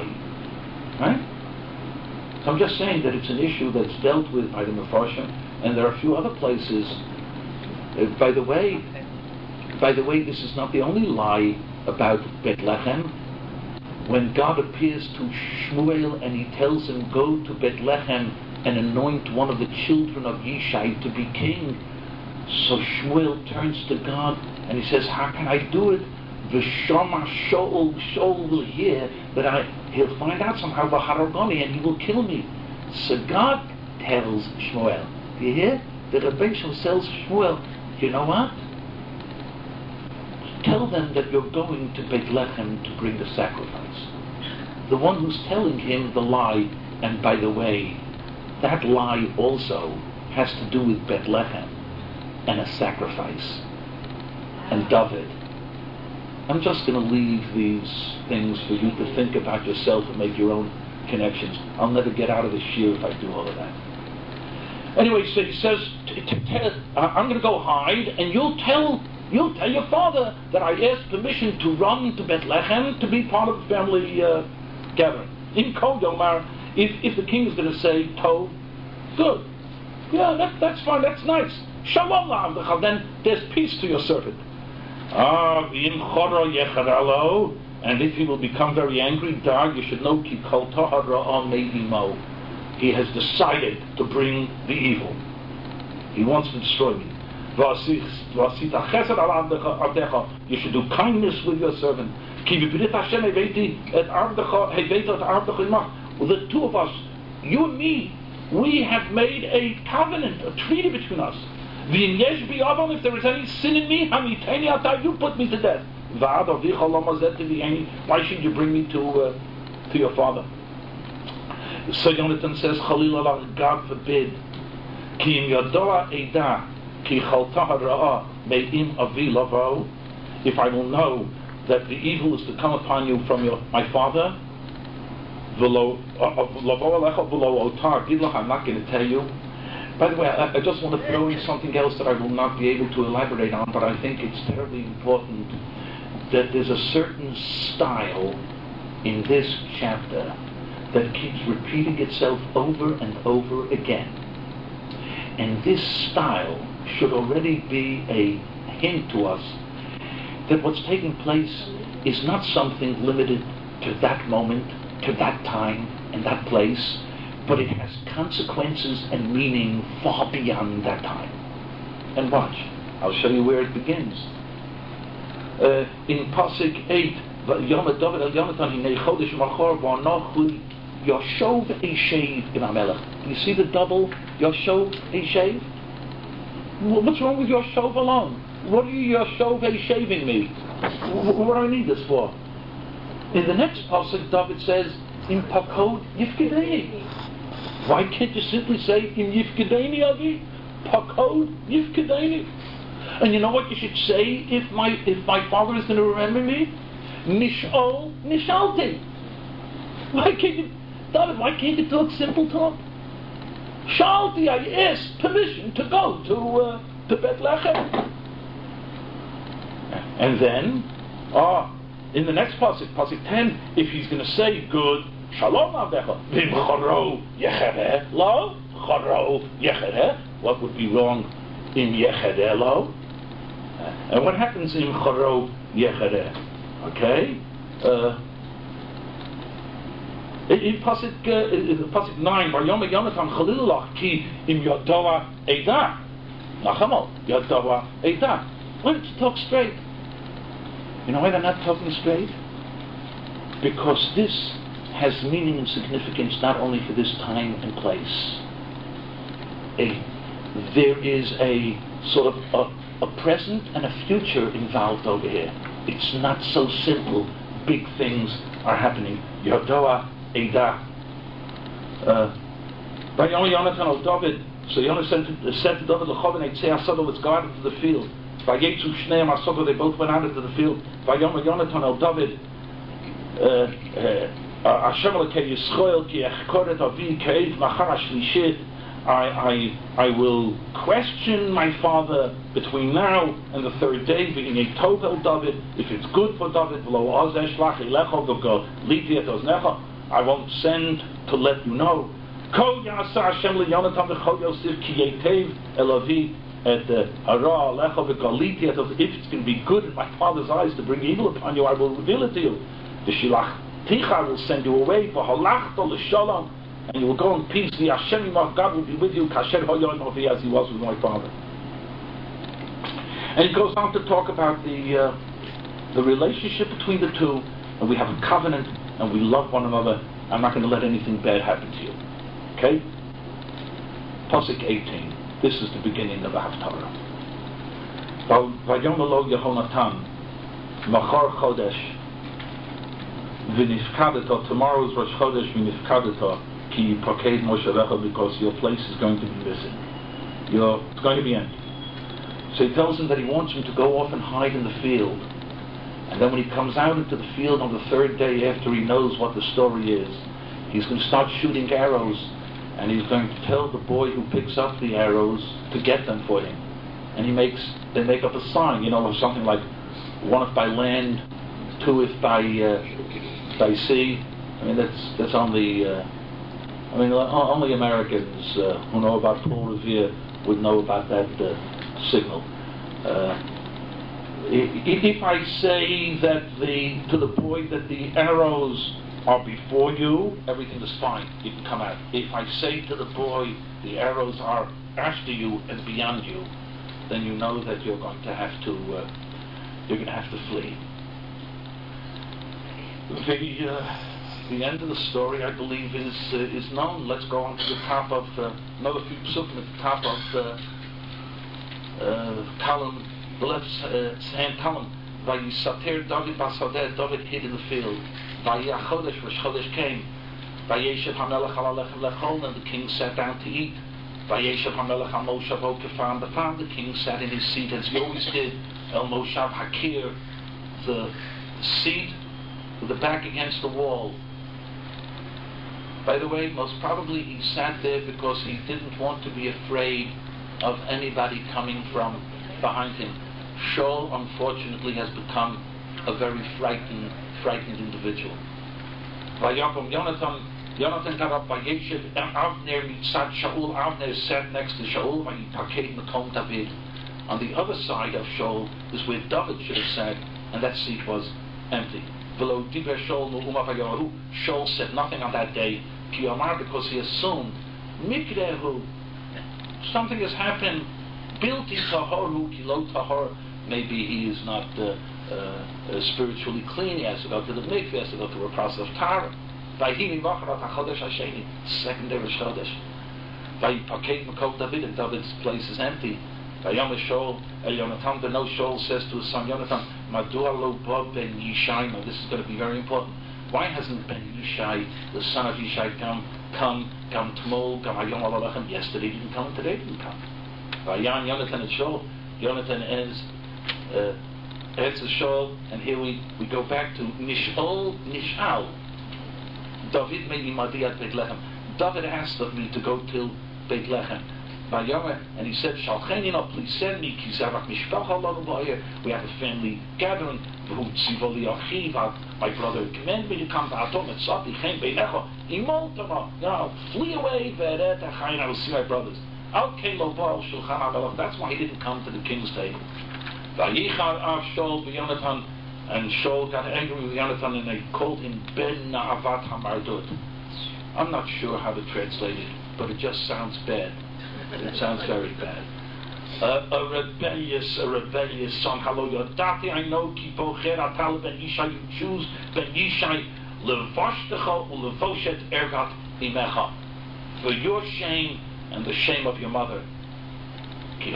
right? So I'm just saying that it's an issue that's dealt with by the Mefarshim, and there are a few other places. Uh, by the way, by the way, this is not the only lie about Beit Lechem. When God appears to Shmuel and he tells him, go to Beit Lechem and anoint one of the children of Yishai to be king. So Shmuel turns to God and he says, how can I do it? V'shama Shaul, Shaul will hear that I, he'll find out somehow v'haragoni, and he will kill me. So God tells Shmuel, do you hear? The Rebbe tells Shmuel, you know what? Tell them that you're going to Beit Lechem to bring the sacrifice. The one who's telling him the lie, and by the way, that lie also has to do with Beit Lechem and a sacrifice and David. I'm just going to leave these things for you to think about yourself and make your own connections. I'll never get out of this year if I do all of that. Anyway, so he says, t- t- t- I'm going to go hide, and you'll tell You'll tell your father that I asked permission to run to Beit Lechem to be part of the family uh, gathering. In Kodomar, if if the king is going to say, Tov, good. Yeah, that, that's fine, that's nice. Shalom la'avdecha, then there's peace to your servant. Ah, v'im choro yecharalo, and if he will become very angry, Dag, you should know, ki kol tahar ra'ah me'imo. He has decided to bring the evil. He wants to destroy me. You should do kindness with your servant. Well, the two of us, you and me, we have made a covenant, a treaty between us. If there is any sin in me, you put me to death. Why should you bring me to uh, to your father? So Jonathan says, God forbid. If I will know that the evil is to come upon you from your, my father, I'm not going to tell you. By the way, I, I just want to throw in something else that I will not be able to elaborate on, but I think it's terribly important that there's a certain style in this chapter that keeps repeating itself over and over again. And this style should already be a hint to us that what's taking place is not something limited to that moment, to that time, and that place, but it has consequences and meaning far beyond that time. And watch, I'll show you where it begins. Uh, in Pasuk eight, Yom David El Yonatan Hinei Chodesh Machor V'Anochi Yoshov Eshev in Amelech. You see the double Yoshov Eshev? What's wrong with Yoshov alone? What are you Yoshov Eshaving me? What do I need this for? In the next Pasuk, David says, in Pakod Yifkedeini. Why can't you simply say, in Yifkedeini Agi? Pakod Yifkedeini. And you know what you should say if my if my father is going to remember me? Nish'ol Nishalti. Why can't you, David, why can't you talk simple talk? Shalti, I asked permission to go to uh, to Bethlehem. And then, ah, in the next pasuk, pasuk ten, if he's going to say good, Shalom Avdecha, Vim Choro Yechere Lo, Choro Yechere, what would be wrong in Yechere Lo? And what happens in Choro Yechere? Okay? Uh, in, in Pasuk, uh, in Pasuk nine, Bar Yom Yonatan Chalilach Ki Im Yodoa Eidah. Nachamol, Yodoa Eidah. Let's talk straight. You know why they're not talking straight? Because this has meaning and significance not only for this time and place. A, there is a sort of a, a present and a future involved over here. It's not so simple. Big things are happening. Yodoa Eidah. By Yonatan al David, so Yonatan said to David, L'choven Eitzei Asada, let's go out into the field. Vayetzu Shneim Asada, they both went out into the field. Vayom Yonatan al David, Hashem Elokei Yisrael ki echkoret avi keiv machar hashlishit. I I I will question my father between now and the third day. V'inei tov el David, if it's good for David, v'lo azeh shlach elecha v'go liti et oznecha, I won't send to let you know. Kol yasa Hashem leYonatan v'chol Yosef ki yetev elavi et hara alecha v'galiti et oznecha. If it's going to be good in my father's eyes to bring evil upon you, I will reveal it to you. The shilach ticha will send you away for halachto l'shalom, and you will go in peace. The Hashem Yimach, God will be with you, kasher hoyon ovi, as he was with my father. And he goes on to talk about the uh, the relationship between the two, and we have a covenant, and we love one another. I'm not going to let anything bad happen to you. Okay? Pasuk eighteen. This is the beginning of the Haftarah. Vayom lo Yehonatan, Machar Chodesh, V'nifkadeto, tomorrow's Rosh Chodesh, V'nifkadeto, Ki Paked Moshevecha, because your place is going to be missing. You're, it's going to be empty. So he tells him that he wants him to go off and hide in the field. And then when he comes out into the field on the third day after he knows what the story is, he's going to start shooting arrows, and he's going to tell the boy who picks up the arrows to get them for him. And he makes, they make up a sign, you know, something like, one if by land, two if by uh, by sea. I mean, that's that's only, uh, I mean, only Americans uh, who know about Paul Revere would know about that uh, signal. Uh, If I say that the to the boy that the arrows are before you, everything is fine. You can come out. If I say to the boy the arrows are after you and beyond you, then you know that you're going to have to uh, you're going to have to flee. The uh, the end of the story, I believe, is uh, is known. Let's go on to the top of uh, another few psukim at the top of uh, uh, column. The left uh, hand column. Vayisater David basadeh, David hid in the field. Vayachodesh, Rosh Chodesh came. Vayeshev hamelech al alechem lechol, and the king sat down to eat. Vayeshev hamelech al moshav okefan b'fan, the king sat in his seat as he always did. El moshav hakir, the seat with the back against the wall. By the way, most probably he sat there because he didn't want to be afraid of anybody coming from behind him. Shaul, unfortunately, has become a very frightened, frightened individual. Vayakom Yonatan, Yonatan got up by Yeshiv, and Avner mitzad Shaul. Avner sat next to Shaul, Vayitaked Makom David. On the other side of Shaul is where David should have sat, and that seat was empty. V'lo diber Shaul nu'uma vayahu. Shaul said nothing on that day, Ki Amar, because he assumed Mikrehu, something has happened. Bilti tahoru kilo tahor. Maybe he is not uh, uh, uh, spiritually clean. He has to go to the mikveh. He has to go through a process of tara. Vayhini v'acharat hachodesh hasheni, second day of Chodesh. Vayipaked Makol David, and David's place is empty. Vayom Shaul El Yonatan. The no Shaul says to his son Yonatan, Madua lo ba ben Yishai. Now this is going to be very important. Why hasn't Ben Yishai, the son of Yishai, come, come, come Tmol, come Hayom Alalachem? Yesterday didn't come, today didn't come. Vayan Yonatan and Shaul. Yonatan is uh, Etz Shaul, and here we, we go back to Nishol Nishal. David made Madiat Beit Lechem. David asked of me to go till Beit Lechem. And he said, Shalcheni, no, please send me. We have a family gathering. My brother commanded me to come to Atom and Sati. No, flee away. I will see my brothers. That's why he didn't come to the king's table. And Shaul got angry with Yonatan, and they called him Ben Na'avat HaMardut. I'm not sure how to translate it, but it just sounds bad. It sounds very bad. Uh, a rebellious, a rebellious son. Hello, Yodati, I know, Kipocher Atal Ben Yishai, you choose Ben Yishai, Levoshtecha Ulevoshet Ergat Imecha. For your shame and the shame of your mother. As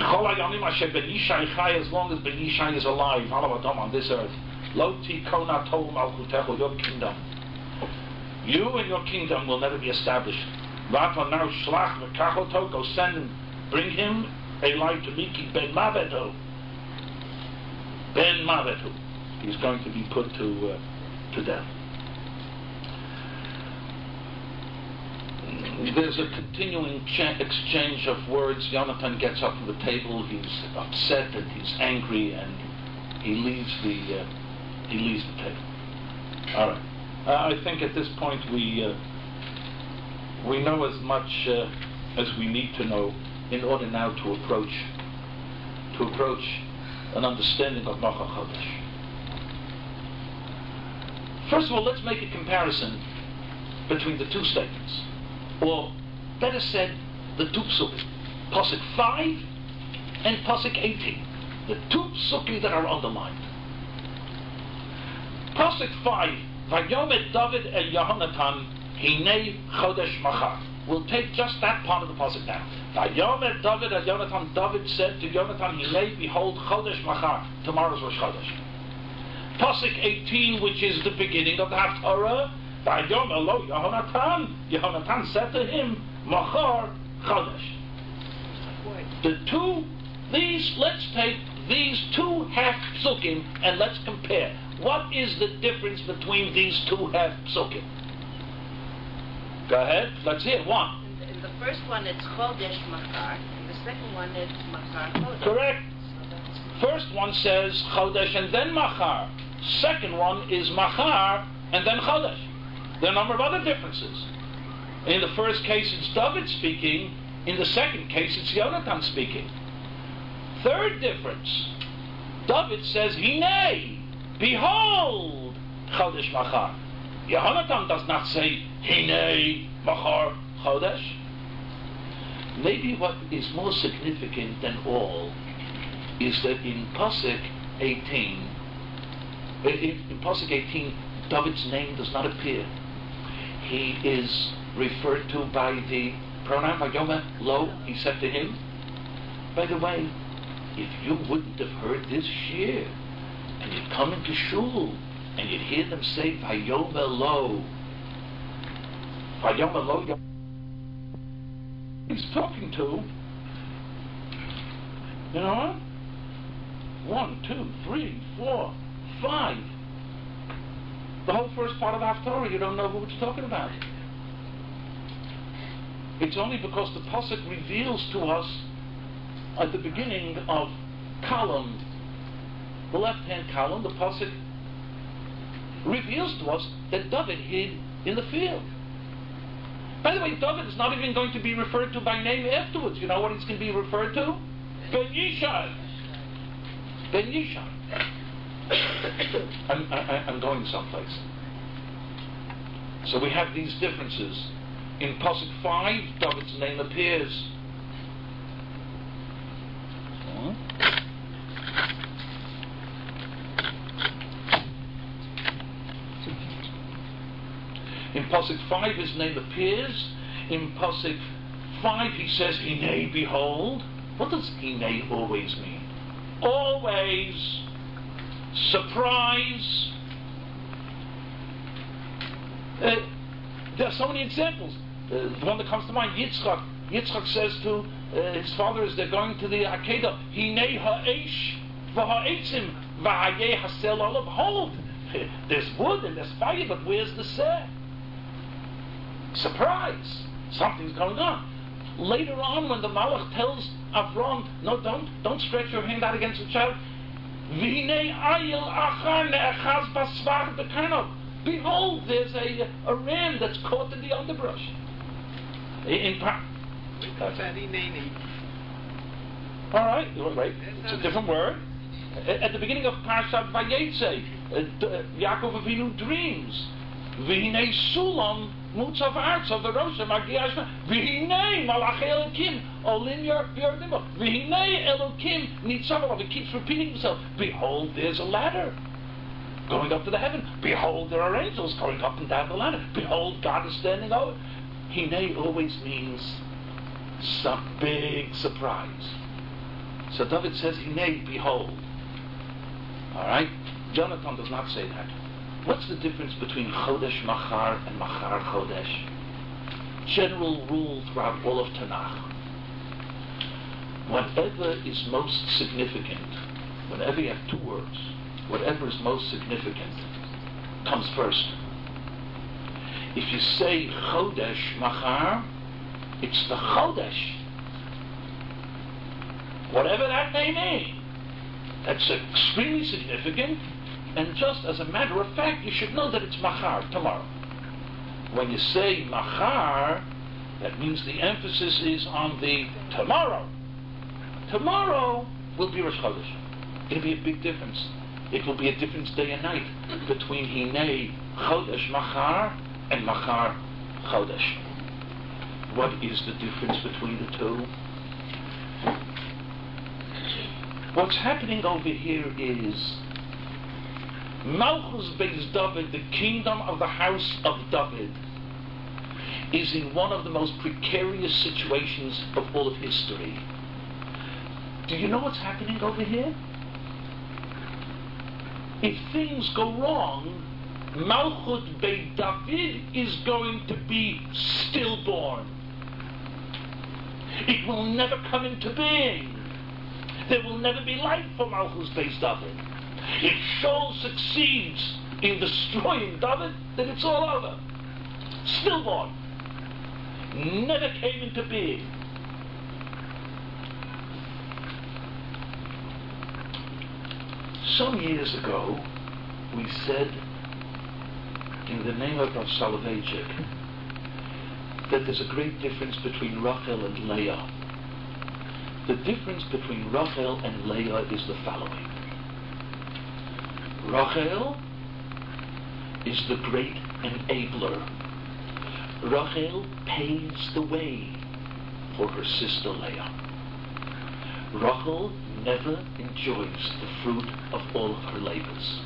long as Ben Yishai is alive, on this earth, Loti Kona Tol Malkutecho, your kingdom. You and your kingdom will never be established. Rata now Shlach Mekachoto, go send him, bring him Eli to Miki Ben Mavetu. Ben Mavetu. He's going to be put to uh, to death. There's a continuing cha- exchange of words. Yonatan gets up from the table. He's upset and he's angry, and he leaves the uh, he leaves the table. All right. Uh, I think at this point we uh, we know as much uh, as we need to know in order now to approach to approach an understanding of Macha Chodesh. First of all, let's make a comparison between the two statements, or better said, the two psukim, Pasuk five and Pasuk eighteen, the two psukim that are underlined. Pasuk five, Vayomet David el Yehonatan Hinei Chodesh Machar. We'll take just that part of the pasuk now. Vayomet David el Yonatan. David said to Yonatan, Hinei, behold, Chodesh Machar. Tomorrow's Rosh Chodesh. Pasuk eighteen, which is the beginning of the Haftarah. Vayomer lo Yehonatan. Yehonatan said to him, Machar Chodesh. The two, these, let's take these two half psukim and let's compare. What is the difference between these two half psukim? Go ahead, let's hear. One. In the, in the first one it's Chodesh Machar, and the second one it's Machar Chodesh. Correct. So first one says Chodesh and then Machar. Second one is Machar and then Chodesh. There are a number of other differences. In the first case it's David speaking, in the second case it's Yonatan speaking. Third difference, David says, Hinei, behold, Chodesh Machar. Yehonatan does not say, Hinei Machar Chodesh. Maybe what is more significant than all is that in Pasuk eighteen, in, in Pasuk eighteen, David's name does not appear. He is referred to by the pronoun Vayomer lo. He said to him, by the way, if you wouldn't have heard this shir, and you'd come into shul, and you'd hear them say, Vayomer lo, Vayomer lo, he's talking to, you know what? One, two, three, four, five. The whole first part of the Haftarah, you don't know who it's talking about. It's only because the Pasuk reveals to us at the beginning of column, the left-hand column, the Pasuk reveals to us that David hid in the field. By the way, David is not even going to be referred to by name afterwards. You know what he's going to be referred to? Ben Yishai. Ben Yishai. I'm, I, I'm going someplace. So we have these differences. In Pasuk five, David's name appears. Pasuk five, his name appears. In Pasuk five, he says, Hinei, behold. What does Hinei always mean? Always. Surprise. Uh, there are so many examples. Uh, the one that comes to mind, Yitzchak. Yitzchak says to uh, his father as they're going to the Akedah, Hinei ha'esh v'ha'etzim v'hayeh hasel olav. Behold, there's wood and there's fire, but where's the seh? Surprise! Something's going on. Later on, when the Malach tells Avram, no, don't, don't stretch your hand out against the child. V'hinei ayil achar ne'echaz basvar b'karno. Behold, there's a, a ram that's caught in the underbrush. In par- All right, you're right. It's a different word. At the beginning of Parshat Vayetze, Yaakov Avinu dreams. V'hinei sulam mutzav arts of the Rosh Magiashma. V'hinei malachei Elokim olin yordimo. V'hinei Elokim nitzav alav. It keeps repeating itself. Behold, there's a ladder going up to the heaven. Behold, there are angels going up and down the ladder. Behold, God is standing over. Hinei always means some big surprise. So David says, Hinei, behold. Alright? Jonathan does not say that. What's the difference between Chodesh Machar and Machar Chodesh? General rule throughout all of Tanakh. Whatever is most significant, whenever you have two words, whatever is most significant comes first. If you say Chodesh Machar, it's the Chodesh. Whatever that may mean. That's extremely significant, and just as a matter of fact, you should know that it's Machar, tomorrow. When you say Machar, that means the emphasis is on the tomorrow. Tomorrow will be Rosh Chodesh. It'll be a big difference. It will be a difference day and night between Hinei Chodesh Machar and Machar Chodesh. What is the difference between the two? What's happening over here is Malchus Beis David, the kingdom of the house of David, is in one of the most precarious situations of all of history. Do you know what's happening over here? If things go wrong, Malchut Beis David is going to be stillborn. It will never come into being. There will never be life for Malchus Beis David. If Shaul succeeds in destroying David, then it's all over. Stillborn. Never came into being. Some years ago, we said, in the name of Rav Soloveitchik, that there's a great difference between Rachel and Leah. The difference between Rachel and Leah is the following. Rachel is the great enabler. Rachel paves the way for her sister Leah. Rachel never enjoys the fruit of all of her labors.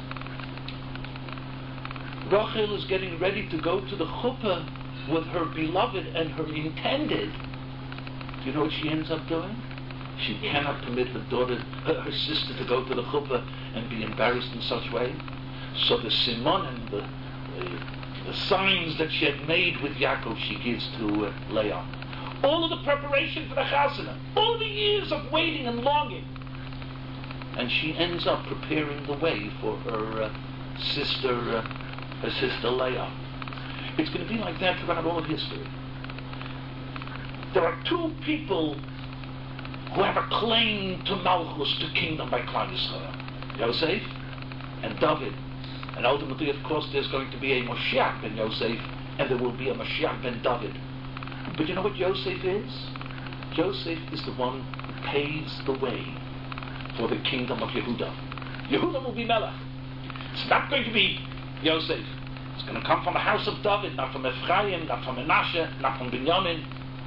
Rachel is getting ready to go to the chuppah with her beloved and her intended. Do you know what she ends up doing? She cannot permit her daughter, her, her sister, to go to the chuppah and be embarrassed in such way. So the simon and the, uh, the signs that she had made with Yaakov, she gives to uh, Leah. All of the preparation for the chasana, all the years of waiting and longing, and she ends up preparing the way for her uh, sister, uh, her sister Leah. It's going to be like that throughout all of history. There are two people who have a claim to Malchus, to kingdom by Klal Yisrael. Yosef and David. And ultimately, of course, there's going to be a Moshiach ben Yosef, and there will be a Moshiach ben David. But you know what Yosef is? Yosef is the one who paves the way for the kingdom of Yehuda. Yehuda will be Melech. It's not going to be Yosef. It's going to come from the house of David, not from Ephraim, not from Menashe, not from Binyamin.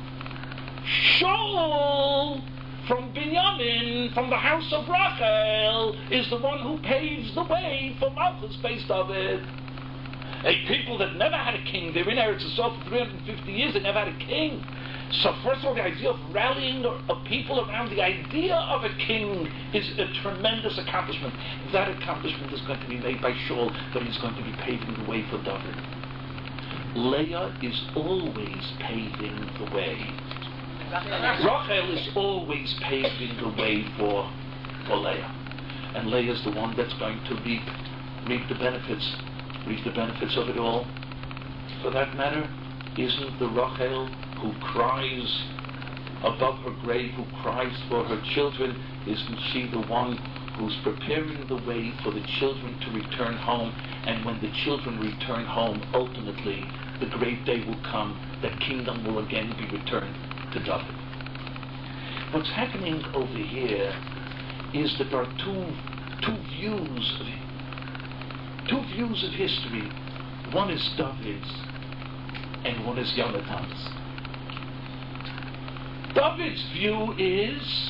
Shaul, from Binyamin, from the house of Rachel, is the one who paves the way for Malchus Beis David. A people that never had a king. They're in Eretz Yisrael for three hundred fifty years. They never had a king. So first of all, the idea of rallying a people around the idea of a king is a tremendous accomplishment. That accomplishment is going to be made by Shaul, but he's going to be paving the way for David. Leah is always paving the way. Rachel is always paving the way for, for Leah. And Leah is the one that's going to reap, reap the benefits, reap the benefits of it all. For that matter, isn't the Rachel who cries above her grave, who cries for her children, isn't she the one who's preparing the way for the children to return home? And when the children return home, ultimately, the great day will come that kingdom will again be returned to David. What's happening over here is that there are two, two views of two views of history. One is David's, and one is Yonathan's. David's view is,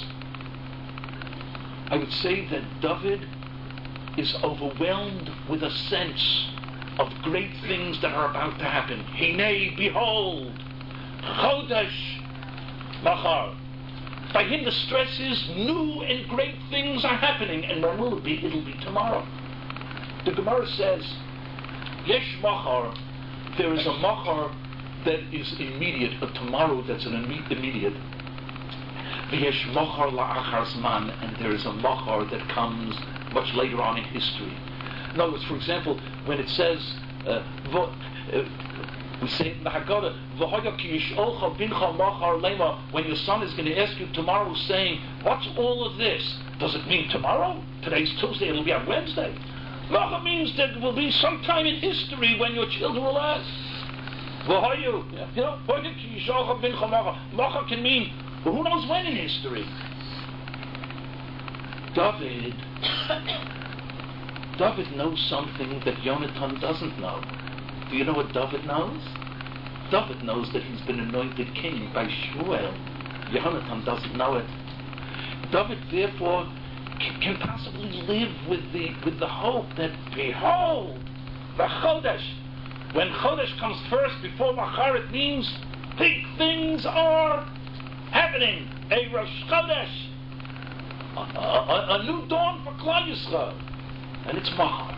I would say that David is overwhelmed with a sense of great things that are about to happen. Hinei, behold, Chodesh Machar. By him the stress is new and great things are happening. And when will it be? It'll be tomorrow. The Gemara says, Yesh Machar, there is a Machar that is immediate, a tomorrow that's an immediate. V'yesh Machar la'achar zman, and there is a Machar that comes much later on in history. In other words, for example, when it says, uh, vo, uh, we say in the Haggadah, when your son is going to ask you tomorrow, saying, what's all of this? Does it mean tomorrow? Today's Tuesday, it'll be on Wednesday. Macha means that there will be some time in history when your children will ask. You know, Macha can mean, well, who knows when in history? David, David knows something that Yonatan doesn't know. Do you know what David knows? David knows that he's been anointed king by Shmuel. Yonatan doesn't know it. David, therefore, c- can possibly live with the with the hope that, behold, the Chodesh. When Chodesh comes first before Machar, it means big things are happening. A Rosh Chodesh, a, a, a new dawn for Klal Yisrael, and it's Machar.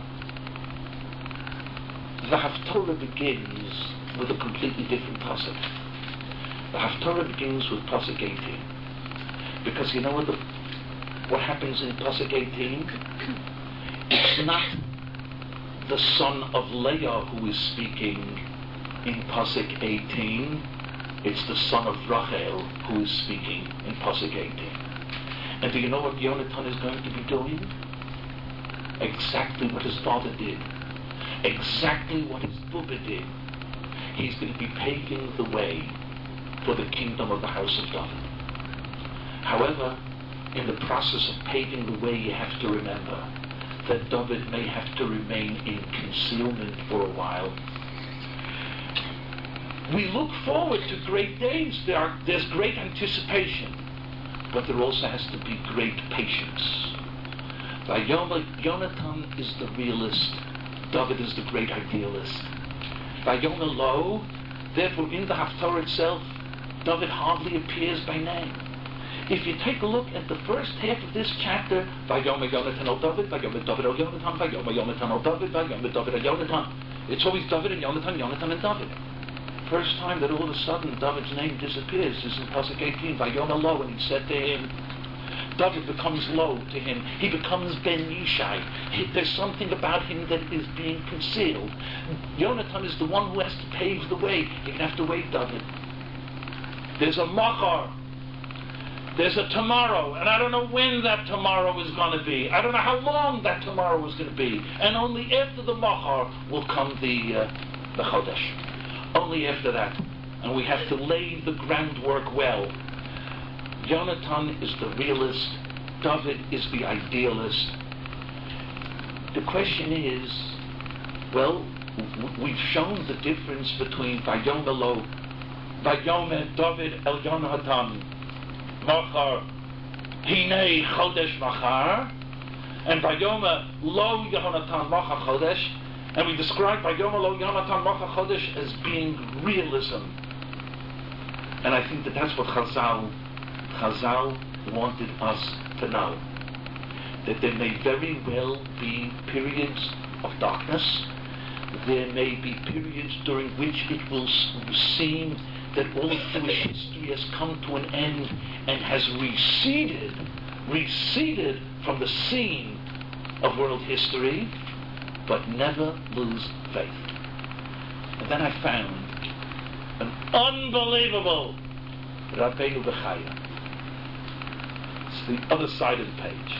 The Haftorah begins with a completely different pasuk. The Haftorah begins with pasuk eighteen, because you know what the, what happens in pasuk eighteen? It's not the son of Leah who is speaking in pasuk eighteen. It's the son of Rachel who is speaking in pasuk eighteen. And do you know what Yonatan is going to be doing? Exactly what his father did. Exactly what his Bubba did. He's going to be paving the way for the kingdom of the house of David. However, in the process of paving the way, you have to remember that David may have to remain in concealment for a while. We look forward to great days. There are, there's great anticipation, but there also has to be great patience. Yonatan is the realist. David is the great idealist. Vayona lo, therefore in the Haftarah itself, David hardly appears by name. If you take a look at the first half of this chapter, Vayoma Yonatan el David, Vayoma David el Yonatan, Vayoma Yonatan el David, Vayoma David el Yonatan. It's always David and Yonatan, Yonatan and David. First time that all of a sudden David's name disappears is in pasuk eighteen, Vayona lo, and he said to him, David becomes low to him. He becomes Ben Yishai. He, there's something about him that is being concealed. Yonatan is the one who has to pave the way. You're going to have to wait, David. There's a Machar. There's a tomorrow. And I don't know when that tomorrow is going to be. I don't know how long that tomorrow is going to be. And only after the Machar will come the, uh, the Chodesh. Only after that. And we have to lay the groundwork well. Yonatan is the realist, David is the idealist. The question is, well, w- we've shown the difference between Vayoma lo, Vayoma David el Yonatan, Machar, Hinei Chodesh Machar, and Vayoma lo Yonatan Machar Chodesh, And we describe by Yom Elo Yonatan Mocha Chodesh as being realism. And I think that that's what Chazal, Chazal wanted us to know. That there may very well be periods of darkness. There may be periods during which it will seem that all of Jewish history has come to an end and has receded, receded from the scene of world history, but never lose faith. And then I found an unbelievable Rabbeinu Bechaya. It's the other side of the page.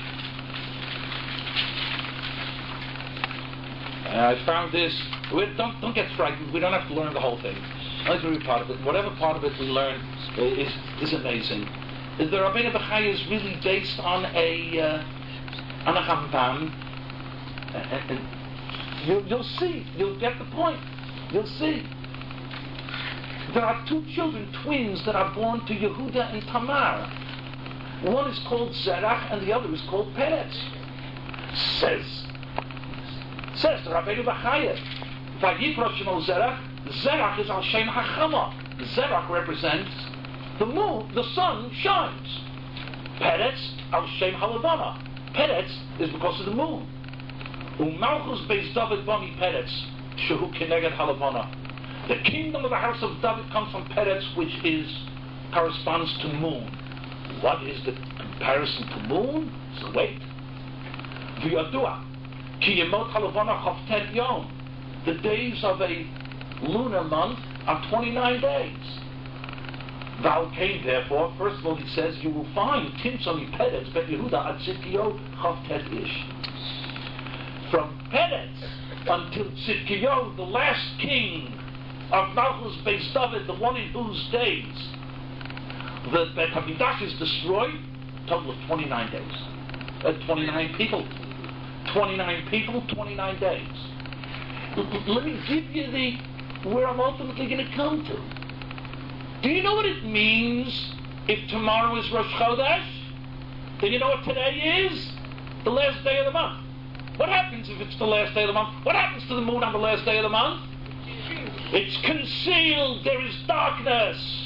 And I found this. We don't, don't get frightened. We don't have to learn the whole thing. Only read part of it. Whatever part of it we learn is, is amazing. The Rabbeinu Bechaya is really based on a uh, on a Rambam. And, and you, you'll see. You'll get the point. You'll see. There are two children, twins, that are born to Yehuda and Tamar. One is called Zerach and the other is called Peretz. Says, says the Rabbeinu Bechaya, Vayikra Shemo Zerach, Zerach is al Shem HaChama. Zerach represents the moon, the sun shines. Peretz al Shem HaLavana. Peretz is because of the moon. Umalchus Beis David Bani Peretz, Shehu Keneged HaLavana. The kingdom of the house of David comes from Peretz, which is corresponds to moon. What is the comparison to moon? So wait. V'yadua ki yemot halavana chavtet yom. The days of a lunar month are twenty-nine days. Val came therefore. First of all, he says you will find Timsoni Peretz Bet Yehuda at Tzidkiyo chavtet ish. From Peretz until Tzidkiyo, the last king of Malchus Beis David, the one in whose days the Beit HaMikdash is destroyed, total of twenty-nine days. Uh, twenty-nine people. twenty-nine people, twenty-nine days. L- let me give you the, where I'm ultimately going to come to. Do you know what it means if tomorrow is Rosh Chodesh? Do you know what today is? The last day of the month. What happens if it's the last day of the month? What happens to the moon on the last day of the month? It's concealed. There is darkness.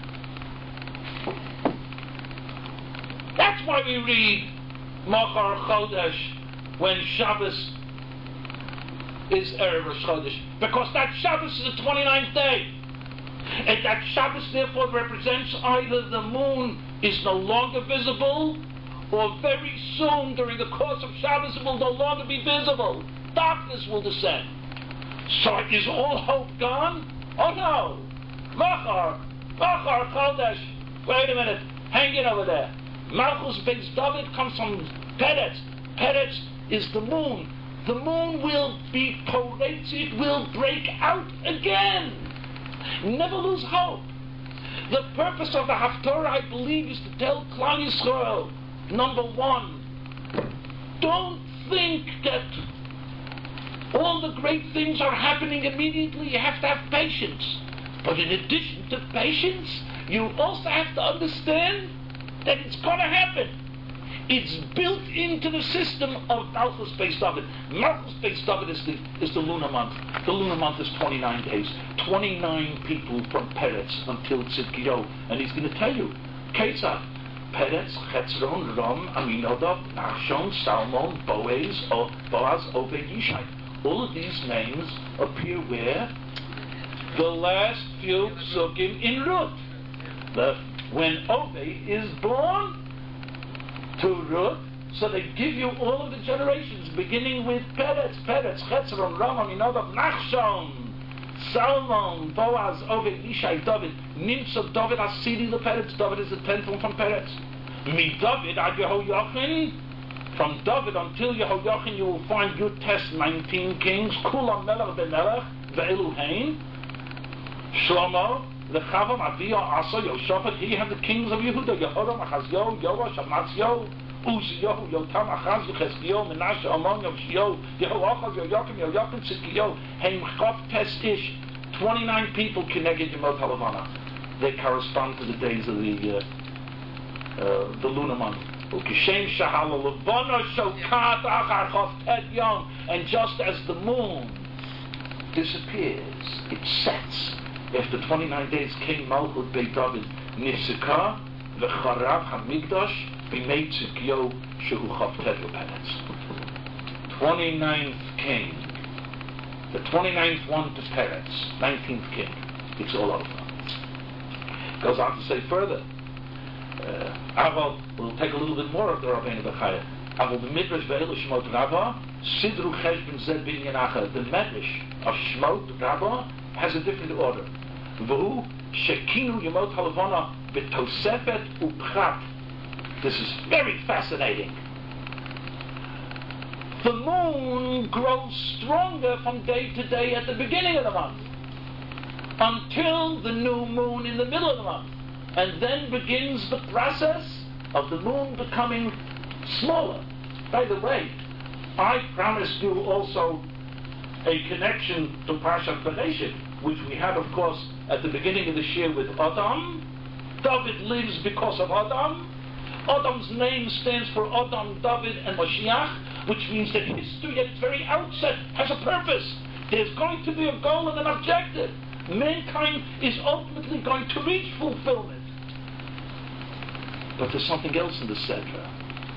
That's why we read Machar Chodesh when Shabbos is Erev Rosh Chodesh, because that Shabbos is the twenty-ninth day. And that Shabbos therefore represents either the moon is no longer visible, or very soon during the course of Shabbos it will no longer be visible. Darkness will descend. So is all hope gone? Oh no! Machar! Machar Chodesh! Wait a minute. Hang in over there. Malchus Beis David comes from Peretz. Peretz is the moon. The moon will be poretz. It will break out again. Never lose hope. The purpose of the Haftorah, I believe, is to tell Klal Yisrael, number one, don't think that all the great things are happening immediately. You have to have patience. But in addition to patience, you also have to understand that it's going to happen. It's built into the system of Malchus Beis David. Malchus Beis David is the, is the lunar month. The lunar month is twenty-nine days. twenty-nine people from Peretz until Tzidkiyo. And he's going to tell you, Ketzad, Peretz, Chetzron, Ram, Aminadab, Nachshon, Salmon, Boaz, o, Boaz, Oved, Yishai. All of these names appear where? The last few psukim in Ruth. The, when Oved is born to Ruth, so they give you all of the generations, beginning with Peretz, Peretz, Chetzron, Ram, Aminadab, Nachshon, Salmon, Boaz, Oved, Yishai, David, Nimsa, David, Asiri, the Peretz. David is the tenth one from Peretz. Mi David, Ad Yehoyachin. From David until Yehoyachin, you will find Yud Tes nineteen kings. Kulam Melech BeMelech, Ve'eluhein. Shlomo, Lechavam, Aviyah, Asa, Yoshaphat. Here you have the kings of Yehuda: Yehoram, Achazio, Yoash, Amatzio, Uziyahu, Yotam, Achaz, Yechezkiyo, Menashe, Amon, Yoshio, Yehoachaz, Yoyakim, Yoyakim, Tzidkiyo, Heim Chav Tes Ish. Twenty-nine people connected Yemot Halavana. They correspond to the days of the uh, uh, the lunar month. And just as the moon disappears. It sets. After twenty-nine days, King Malchut Beit David Nisika v'charav hamigdash b'mei tzidkiyo shehu chavtet l'Peretz. twenty-ninth king. The twenty-ninth one to Peretz. nineteenth king. It's all over. Goes on to say further. Uh, Aval, we'll take a little bit more of the Rabbeinu Bechaya. Aval the Midrash ve'elu Shemot Rabbah Sidru Cheshbon Zed Binyan Acha. The Midrash of Shemot Rabbah has a different order. V'hu Shekinu Yemot Halavana B'Tosefet U'Pchat. This is very fascinating. The moon grows stronger from day to day at the beginning of the month until the new moon in the middle of the month. And then begins the process of the moon becoming smaller. By the way, I promised you also a connection to Parshat Bereshit, which we had, of course, at the beginning of the year with Adam. David lives because of Adam. Adam's name stands for Adam, David, and Mashiach, which means that history at its very outset has a purpose. There's going to be a goal and an objective. Mankind is ultimately going to reach fulfillment. But there's something else in the Sedra.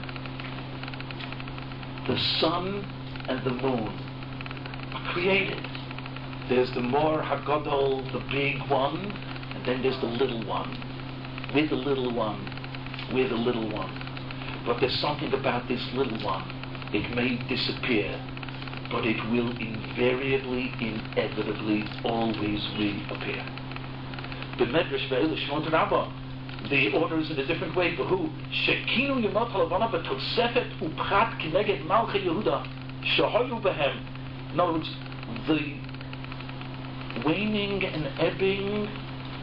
The sun and the moon are created. There's the Mor HaGadol, the big one, and then there's the little one. We're the little one. We're the little one. But there's something about this little one. It may disappear, but it will invariably, inevitably, always reappear. The Medrash ve'elu Shemot Rabbah, the order is in a different way. V'hu Shekinu Yemot Halavana B'Tosefet U'Pchat Kineged Malchei Yehuda Shehoyu Behem. In other words, the waning and ebbing,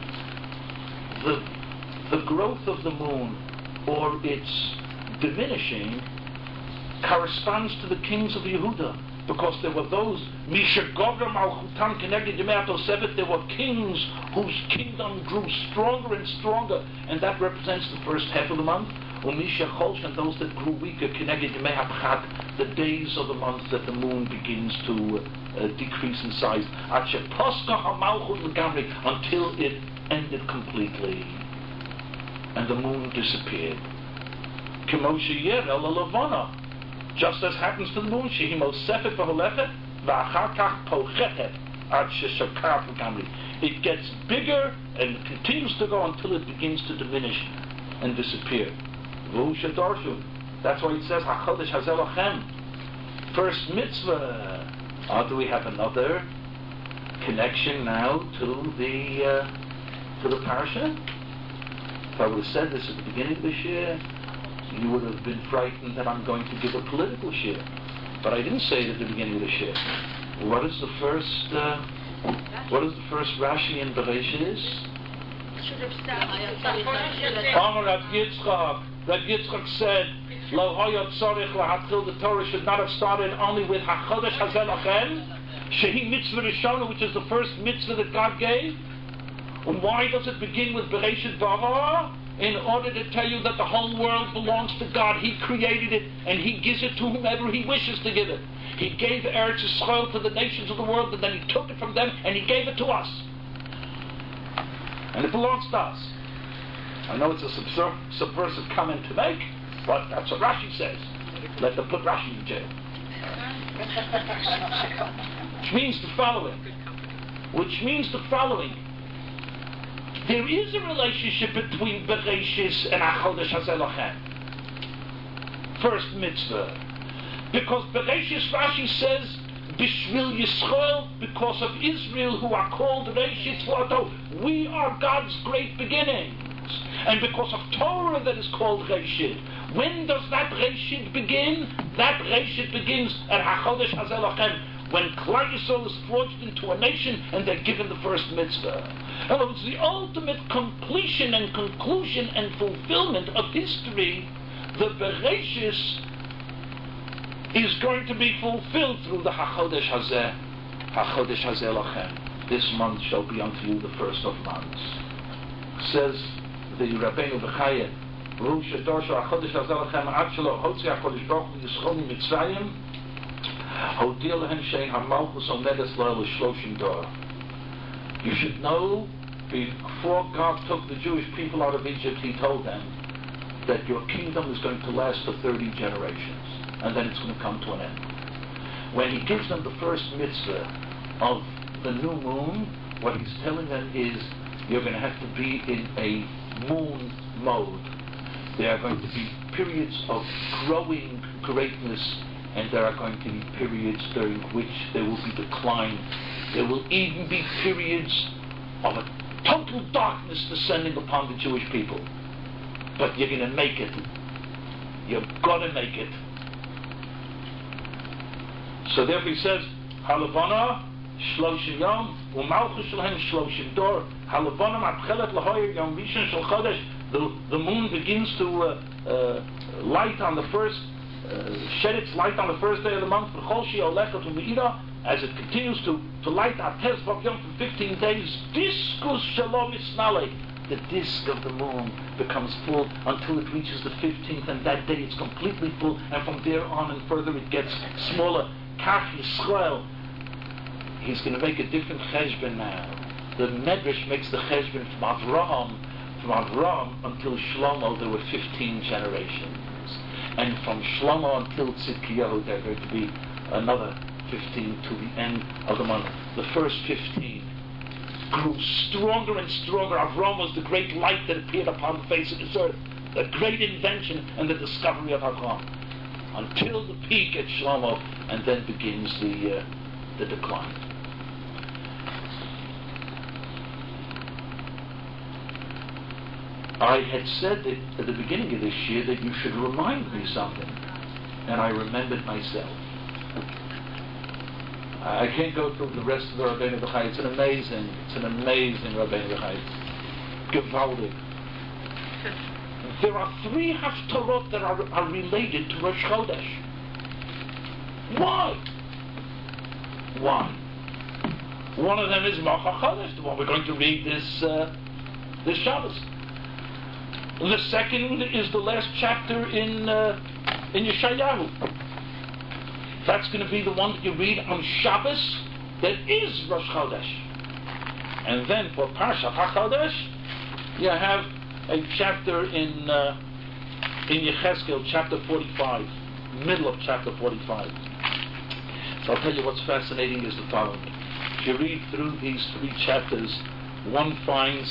the the growth of the moon, or its diminishing, corresponds to the kings of Yehuda. Because there were those, Misha Gogra Malchutam Keneged Yemei HaTosefet, there were kings whose kingdom grew stronger and stronger, and that represents the first half of the month. Umisha Cholsh, and those that grew weaker, Keneged Yemei HaPchat, the days of the month that the moon begins to uh, decrease in size. Ache Poscha HaMalchut L'Gamri, until it ended completely, and the moon disappeared. K'moshe Yer El Lavana. Just as happens to the moon, shehi mosefet v'holechet v'achar kach pochetet ad sheshakar v'gamri. It gets bigger and continues to go until it begins to diminish and disappear. V'hu shedarshu. That's why it says HaChodesh Hazeh Lachem. First mitzvah. Oh, do we have another connection now to the uh, to the parasha? If I would have said this at the beginning of this year, you would have been frightened that I'm going to give a political share. But I didn't say it at the beginning of the share. What is the first, uh, what is the first Rashi in Bereshit? Should have started. Amar Rav Yitzchak. Rav Yitzchak said, Lo hayat tzarich lahatchil, the Torah should not have started only with HaChodesh Hazeh Lachem, Shehi Mitzvah Rishona, which is the first mitzvah that God gave. And why does it begin with Bereshit Bara? In order to tell you that the whole world belongs to God. He created it, and He gives it to whomever He wishes to give it. He gave Eretz Yisrael to the nations of the world, and then He took it from them, and He gave it to us. And it belongs to us. I know it's a subver- subversive comment to make, but that's what Rashi says. Let them put Rashi in jail. Which means the following. Which means the following. There is a relationship between Bereshis and HaChodesh Hazeh Lachem. First mitzvah. Because Bereshis, Rashi says, Bishvil Yisrael, because of Israel who are called Reshit Tvorato, we are God's great beginnings. And because of Torah that is called Reshit. When does that Reshit begin? That Reshit begins at HaChodesh Hazeh Lachem, when Klal Yisrael is forged into a nation and they're given the first mitzvah. In other words, the ultimate completion and conclusion and fulfillment of history, the Bereshis, is going to be fulfilled through the HaChodesh Hazeh, HaChodesh Hazeh Lachem. This month shall be unto you the first of months. Says the Rabbeinu Bechaya, V'hu shedarshu HaChodesh Hazeh Lachem ad shelo hotzi HaKodesh Baruch Hu Yisrael miMitzrayim You should know, before God took the Jewish people out of Egypt, He told them that your kingdom is going to last for thirty generations, and then it's going to come to an end. When He gives them the first mitzvah of the new moon, what He's telling them is, you're going to have to be in a moon mode. There are going to be periods of growing greatness, and there are going to be periods during which there will be decline. There will even be periods of a total darkness descending upon the Jewish people. But you're going to make it. You've got to make it. So therefore He says, Halavana shloshim yom u'malchus shalhem shloshim dor. Halavana matchelet lahoyer yom rishon shel chodesh. The the moon begins to uh, uh, light on the first, uh, shed its light on the first day of the month. V'chol she'ol lechet u'me'ira. As it continues to, to light our Tezvav Yom for fifteen days, discus shalom isnale. The disc of the moon becomes full until it reaches the fifteenth, and that day it's completely full, and from there on and further it gets smaller. Kach Yisrael. He's going to make a different cheshbon now. The Medrash makes the cheshbon from Avraham, from Avraham until Shlomo there were fifteen generations, and from Shlomo until Tzidkiyahu there are going to be another fifteen to the end of the month. The first fifteen grew stronger and stronger. Avraham was the great light that appeared upon the face of this earth, the great invention and the discovery of Avraham, until the peak at Shlomo, and then begins the uh, the decline. I had said that at the beginning of this year that you should remind me something, and I remembered myself. I can't go through the rest of the Rabbeinu B'chai. It's an amazing, it's an amazing Rabbeinu B'chai. Gewaldig. There are three haftarot that are, are related to Rosh Chodesh. Why? Why? One of them is Malcha Chodesh, the one we're going to read this uh, this Shabbos. The second is the last chapter in uh, in Yeshayahu. That's going to be the one that you read on Shabbos that is Rosh Chodesh. And then for Parshat HaChodesh, you have a chapter in uh, in Yechezkel, chapter forty-five, middle of chapter forty-five. So I'll tell you what's fascinating is the following. If you read through these three chapters, one finds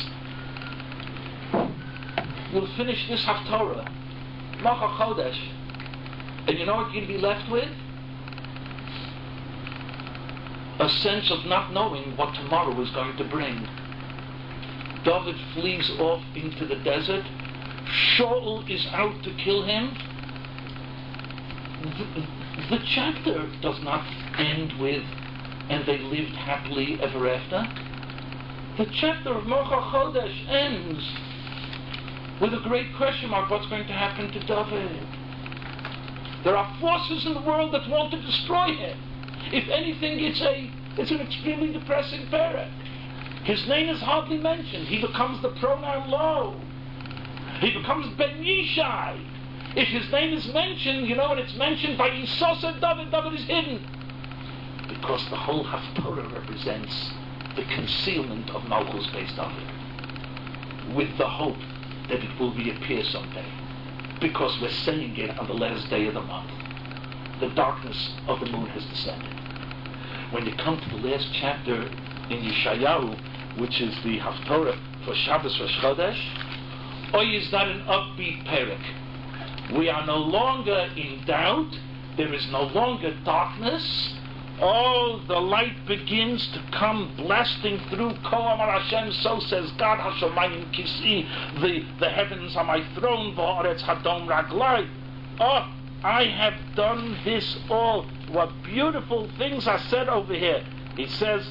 you'll finish this Haftorah, Malcha Chodesh, and you know what you're going to be left with? A sense of not knowing what tomorrow is going to bring. David flees off into the desert. Shaul is out to kill him. The, the chapter does not end with, and they lived happily ever after. The chapter of Malcha Chodesh ends with a great question mark: what's going to happen to David? There are forces in the world that want to destroy him. If anything, it's a it's an extremely depressing parak. His name is hardly mentioned. He becomes the pronoun lo. He becomes Ben Yishai. If his name is mentioned, you know, and it's mentioned by Yisosa David, David is hidden. Because the whole Haftorah represents the concealment of Malchus Beis David, with the hope that it will reappear someday. Because we're saying it on the last day of the month. The darkness of the moon has descended. When you come to the last chapter in Yeshayahu, which is the Haftorah for Shabbos Rosh Chodesh, oh, is that an upbeat parak? We are no longer in doubt. There is no longer darkness. Oh, the light begins to come blasting through. Ko Amar Hashem, so says God, Hashemayim Kisi, the, the heavens are my throne, V'aretz Hadom Raglai. Oh, I have done this all. What beautiful things are said over here. He says,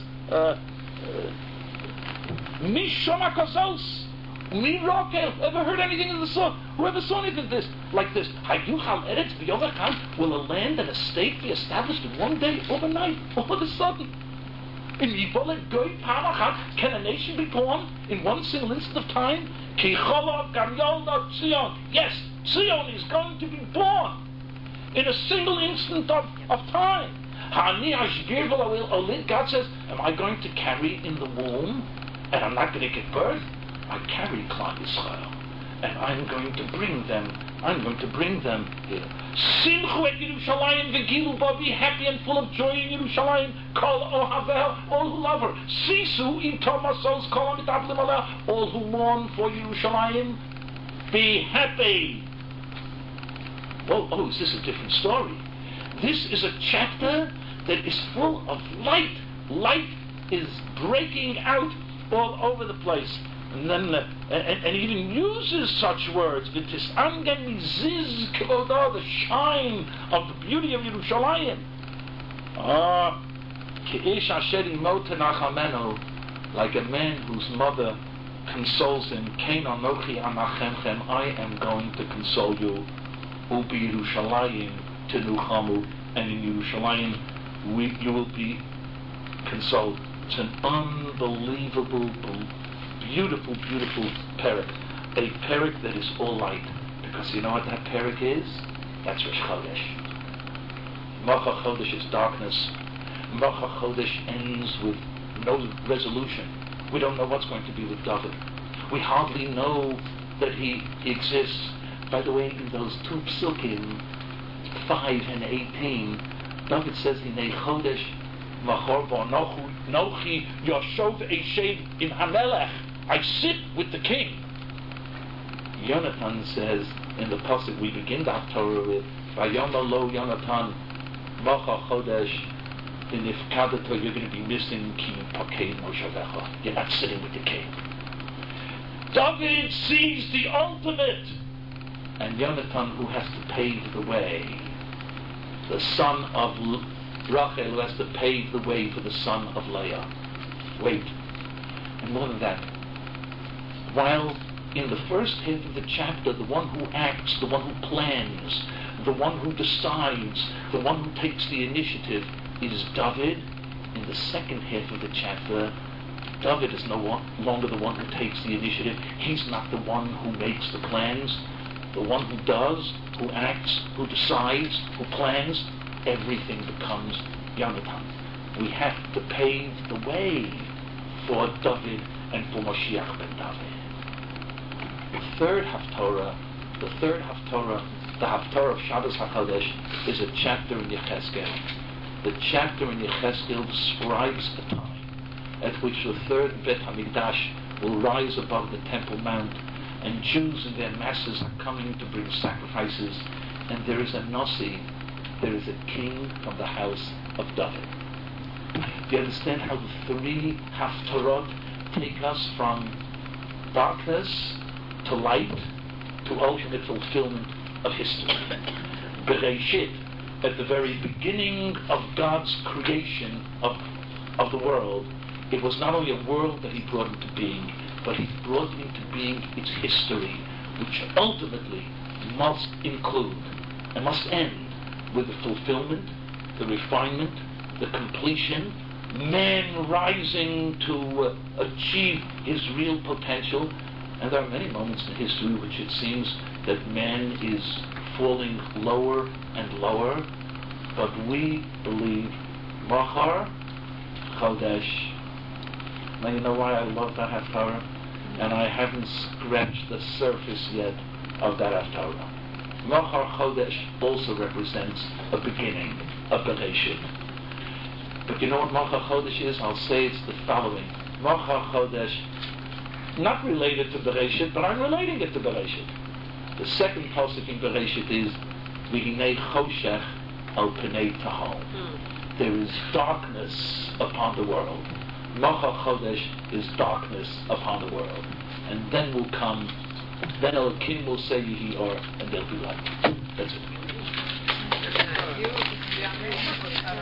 Mishoma Kazos, Mi Rokel. Ever heard anything of the sort? Whoever saw anything this like this? Hayuchal Eretz B'Yovacham. Will a land and a state be established in one day, overnight, all of a sudden? In Yivolet Goy Pamachat, can a nation be born in one single instant of time? Ki Cholov Gam Yolda Tzion. Yes, Tzion is going to be born in a single instant of, of time. God says, am I going to carry in the womb and I'm not going to give birth? I carry Klal Yisrael and I'm going to bring them, I'm going to bring them here. Simchu et Yerushalayim v'gilu ba, be happy and full of joy in Yerushalayim. Kol ohaveh, all who love her. Sisu ito masos kol hamitavlim aleh, all who mourn for Yerushalayim, be happy. Well, oh, is this a different story? This is a chapter that is full of light. Light is breaking out all over the place. And then, uh, and, and he even uses such words. V'tis angen miziz k'vodah, the shine of the beauty of Yerushalayim. Ah, k'ish asher imo tenachamenu, like a man whose mother consoles him. Kein anochi anachemchem, I am going to console you. Ubi Yerushalayim tenuchamu, and in Yerushalayim we, you will be consoled. It's an unbelievable, beautiful, beautiful perek. A perek that is all light. Because you know what that perek is? That's Rosh Chodesh. Mocha Chodesh is darkness. Mocha Chodesh ends with no resolution. We don't know what's going to be with David. We hardly know that he exists. By the way, in those two psukim, five and eighteen, David says, Hinei Chodesh Machor Bo Nochi Yoshov Eshev Im Hamelech, I sit with the king. Yonatan says in the pasuk we begin the Haftorah with, Vayoma Lo Yonatan Macha Chodesh Inifkadato, you're going to be missing Ki Pakei Moshavecha. You're not sitting with the king. David sees the ultimate. And Yonatan, who has to pave the way, the son of Rachel, who has to pave the way for the son of Leah. Wait. And more than that, while in the first half of the chapter, the one who acts, the one who plans, the one who decides, the one who takes the initiative is David, in the second half of the chapter, David is no longer the one who takes the initiative. He's not the one who makes the plans. The one who does, who acts, who decides, who plans, everything becomes Yonatan. We have to pave the way for David and for Moshiach ben David. The third Haftorah, the third Haftorah, the Haftorah of Shabbos HaChodesh, is a chapter in Yechezkel. The chapter in Yechezkel describes the time at which the third Bet HaMikdash will rise above the Temple Mount, and Jews in their masses are coming to bring sacrifices, and there is a Nasi, there is a king from the house of David. Do you understand how the three Haftorot take us from darkness to light to ultimate fulfillment of history? Bereshit, at the very beginning of God's creation of, of the world, it was not only a world that he brought into being, but he brought into being its history, which ultimately must include and must end with the fulfillment, the refinement, the completion, man rising to uh, achieve his real potential. And there are many moments in history which it seems that man is falling lower and lower, but we believe Machar Chodesh. Now you know why I love that Haftarah? And I haven't scratched the surface yet of that Haftarah. Machar Chodesh also represents a beginning, a Bereshit. But you know what Machar Chodesh is? I'll say it's the following. Machar Chodesh, not related to Bereshit, but I'm relating it to Bereshit. The second pasuk in Bereshit is V'hinei Choshech al Pnei Tahom. There is darkness upon the world. Machar Chodesh is darkness upon the world. And then will come, then Elokim will say Yehi Or, and there'll be light. That's it.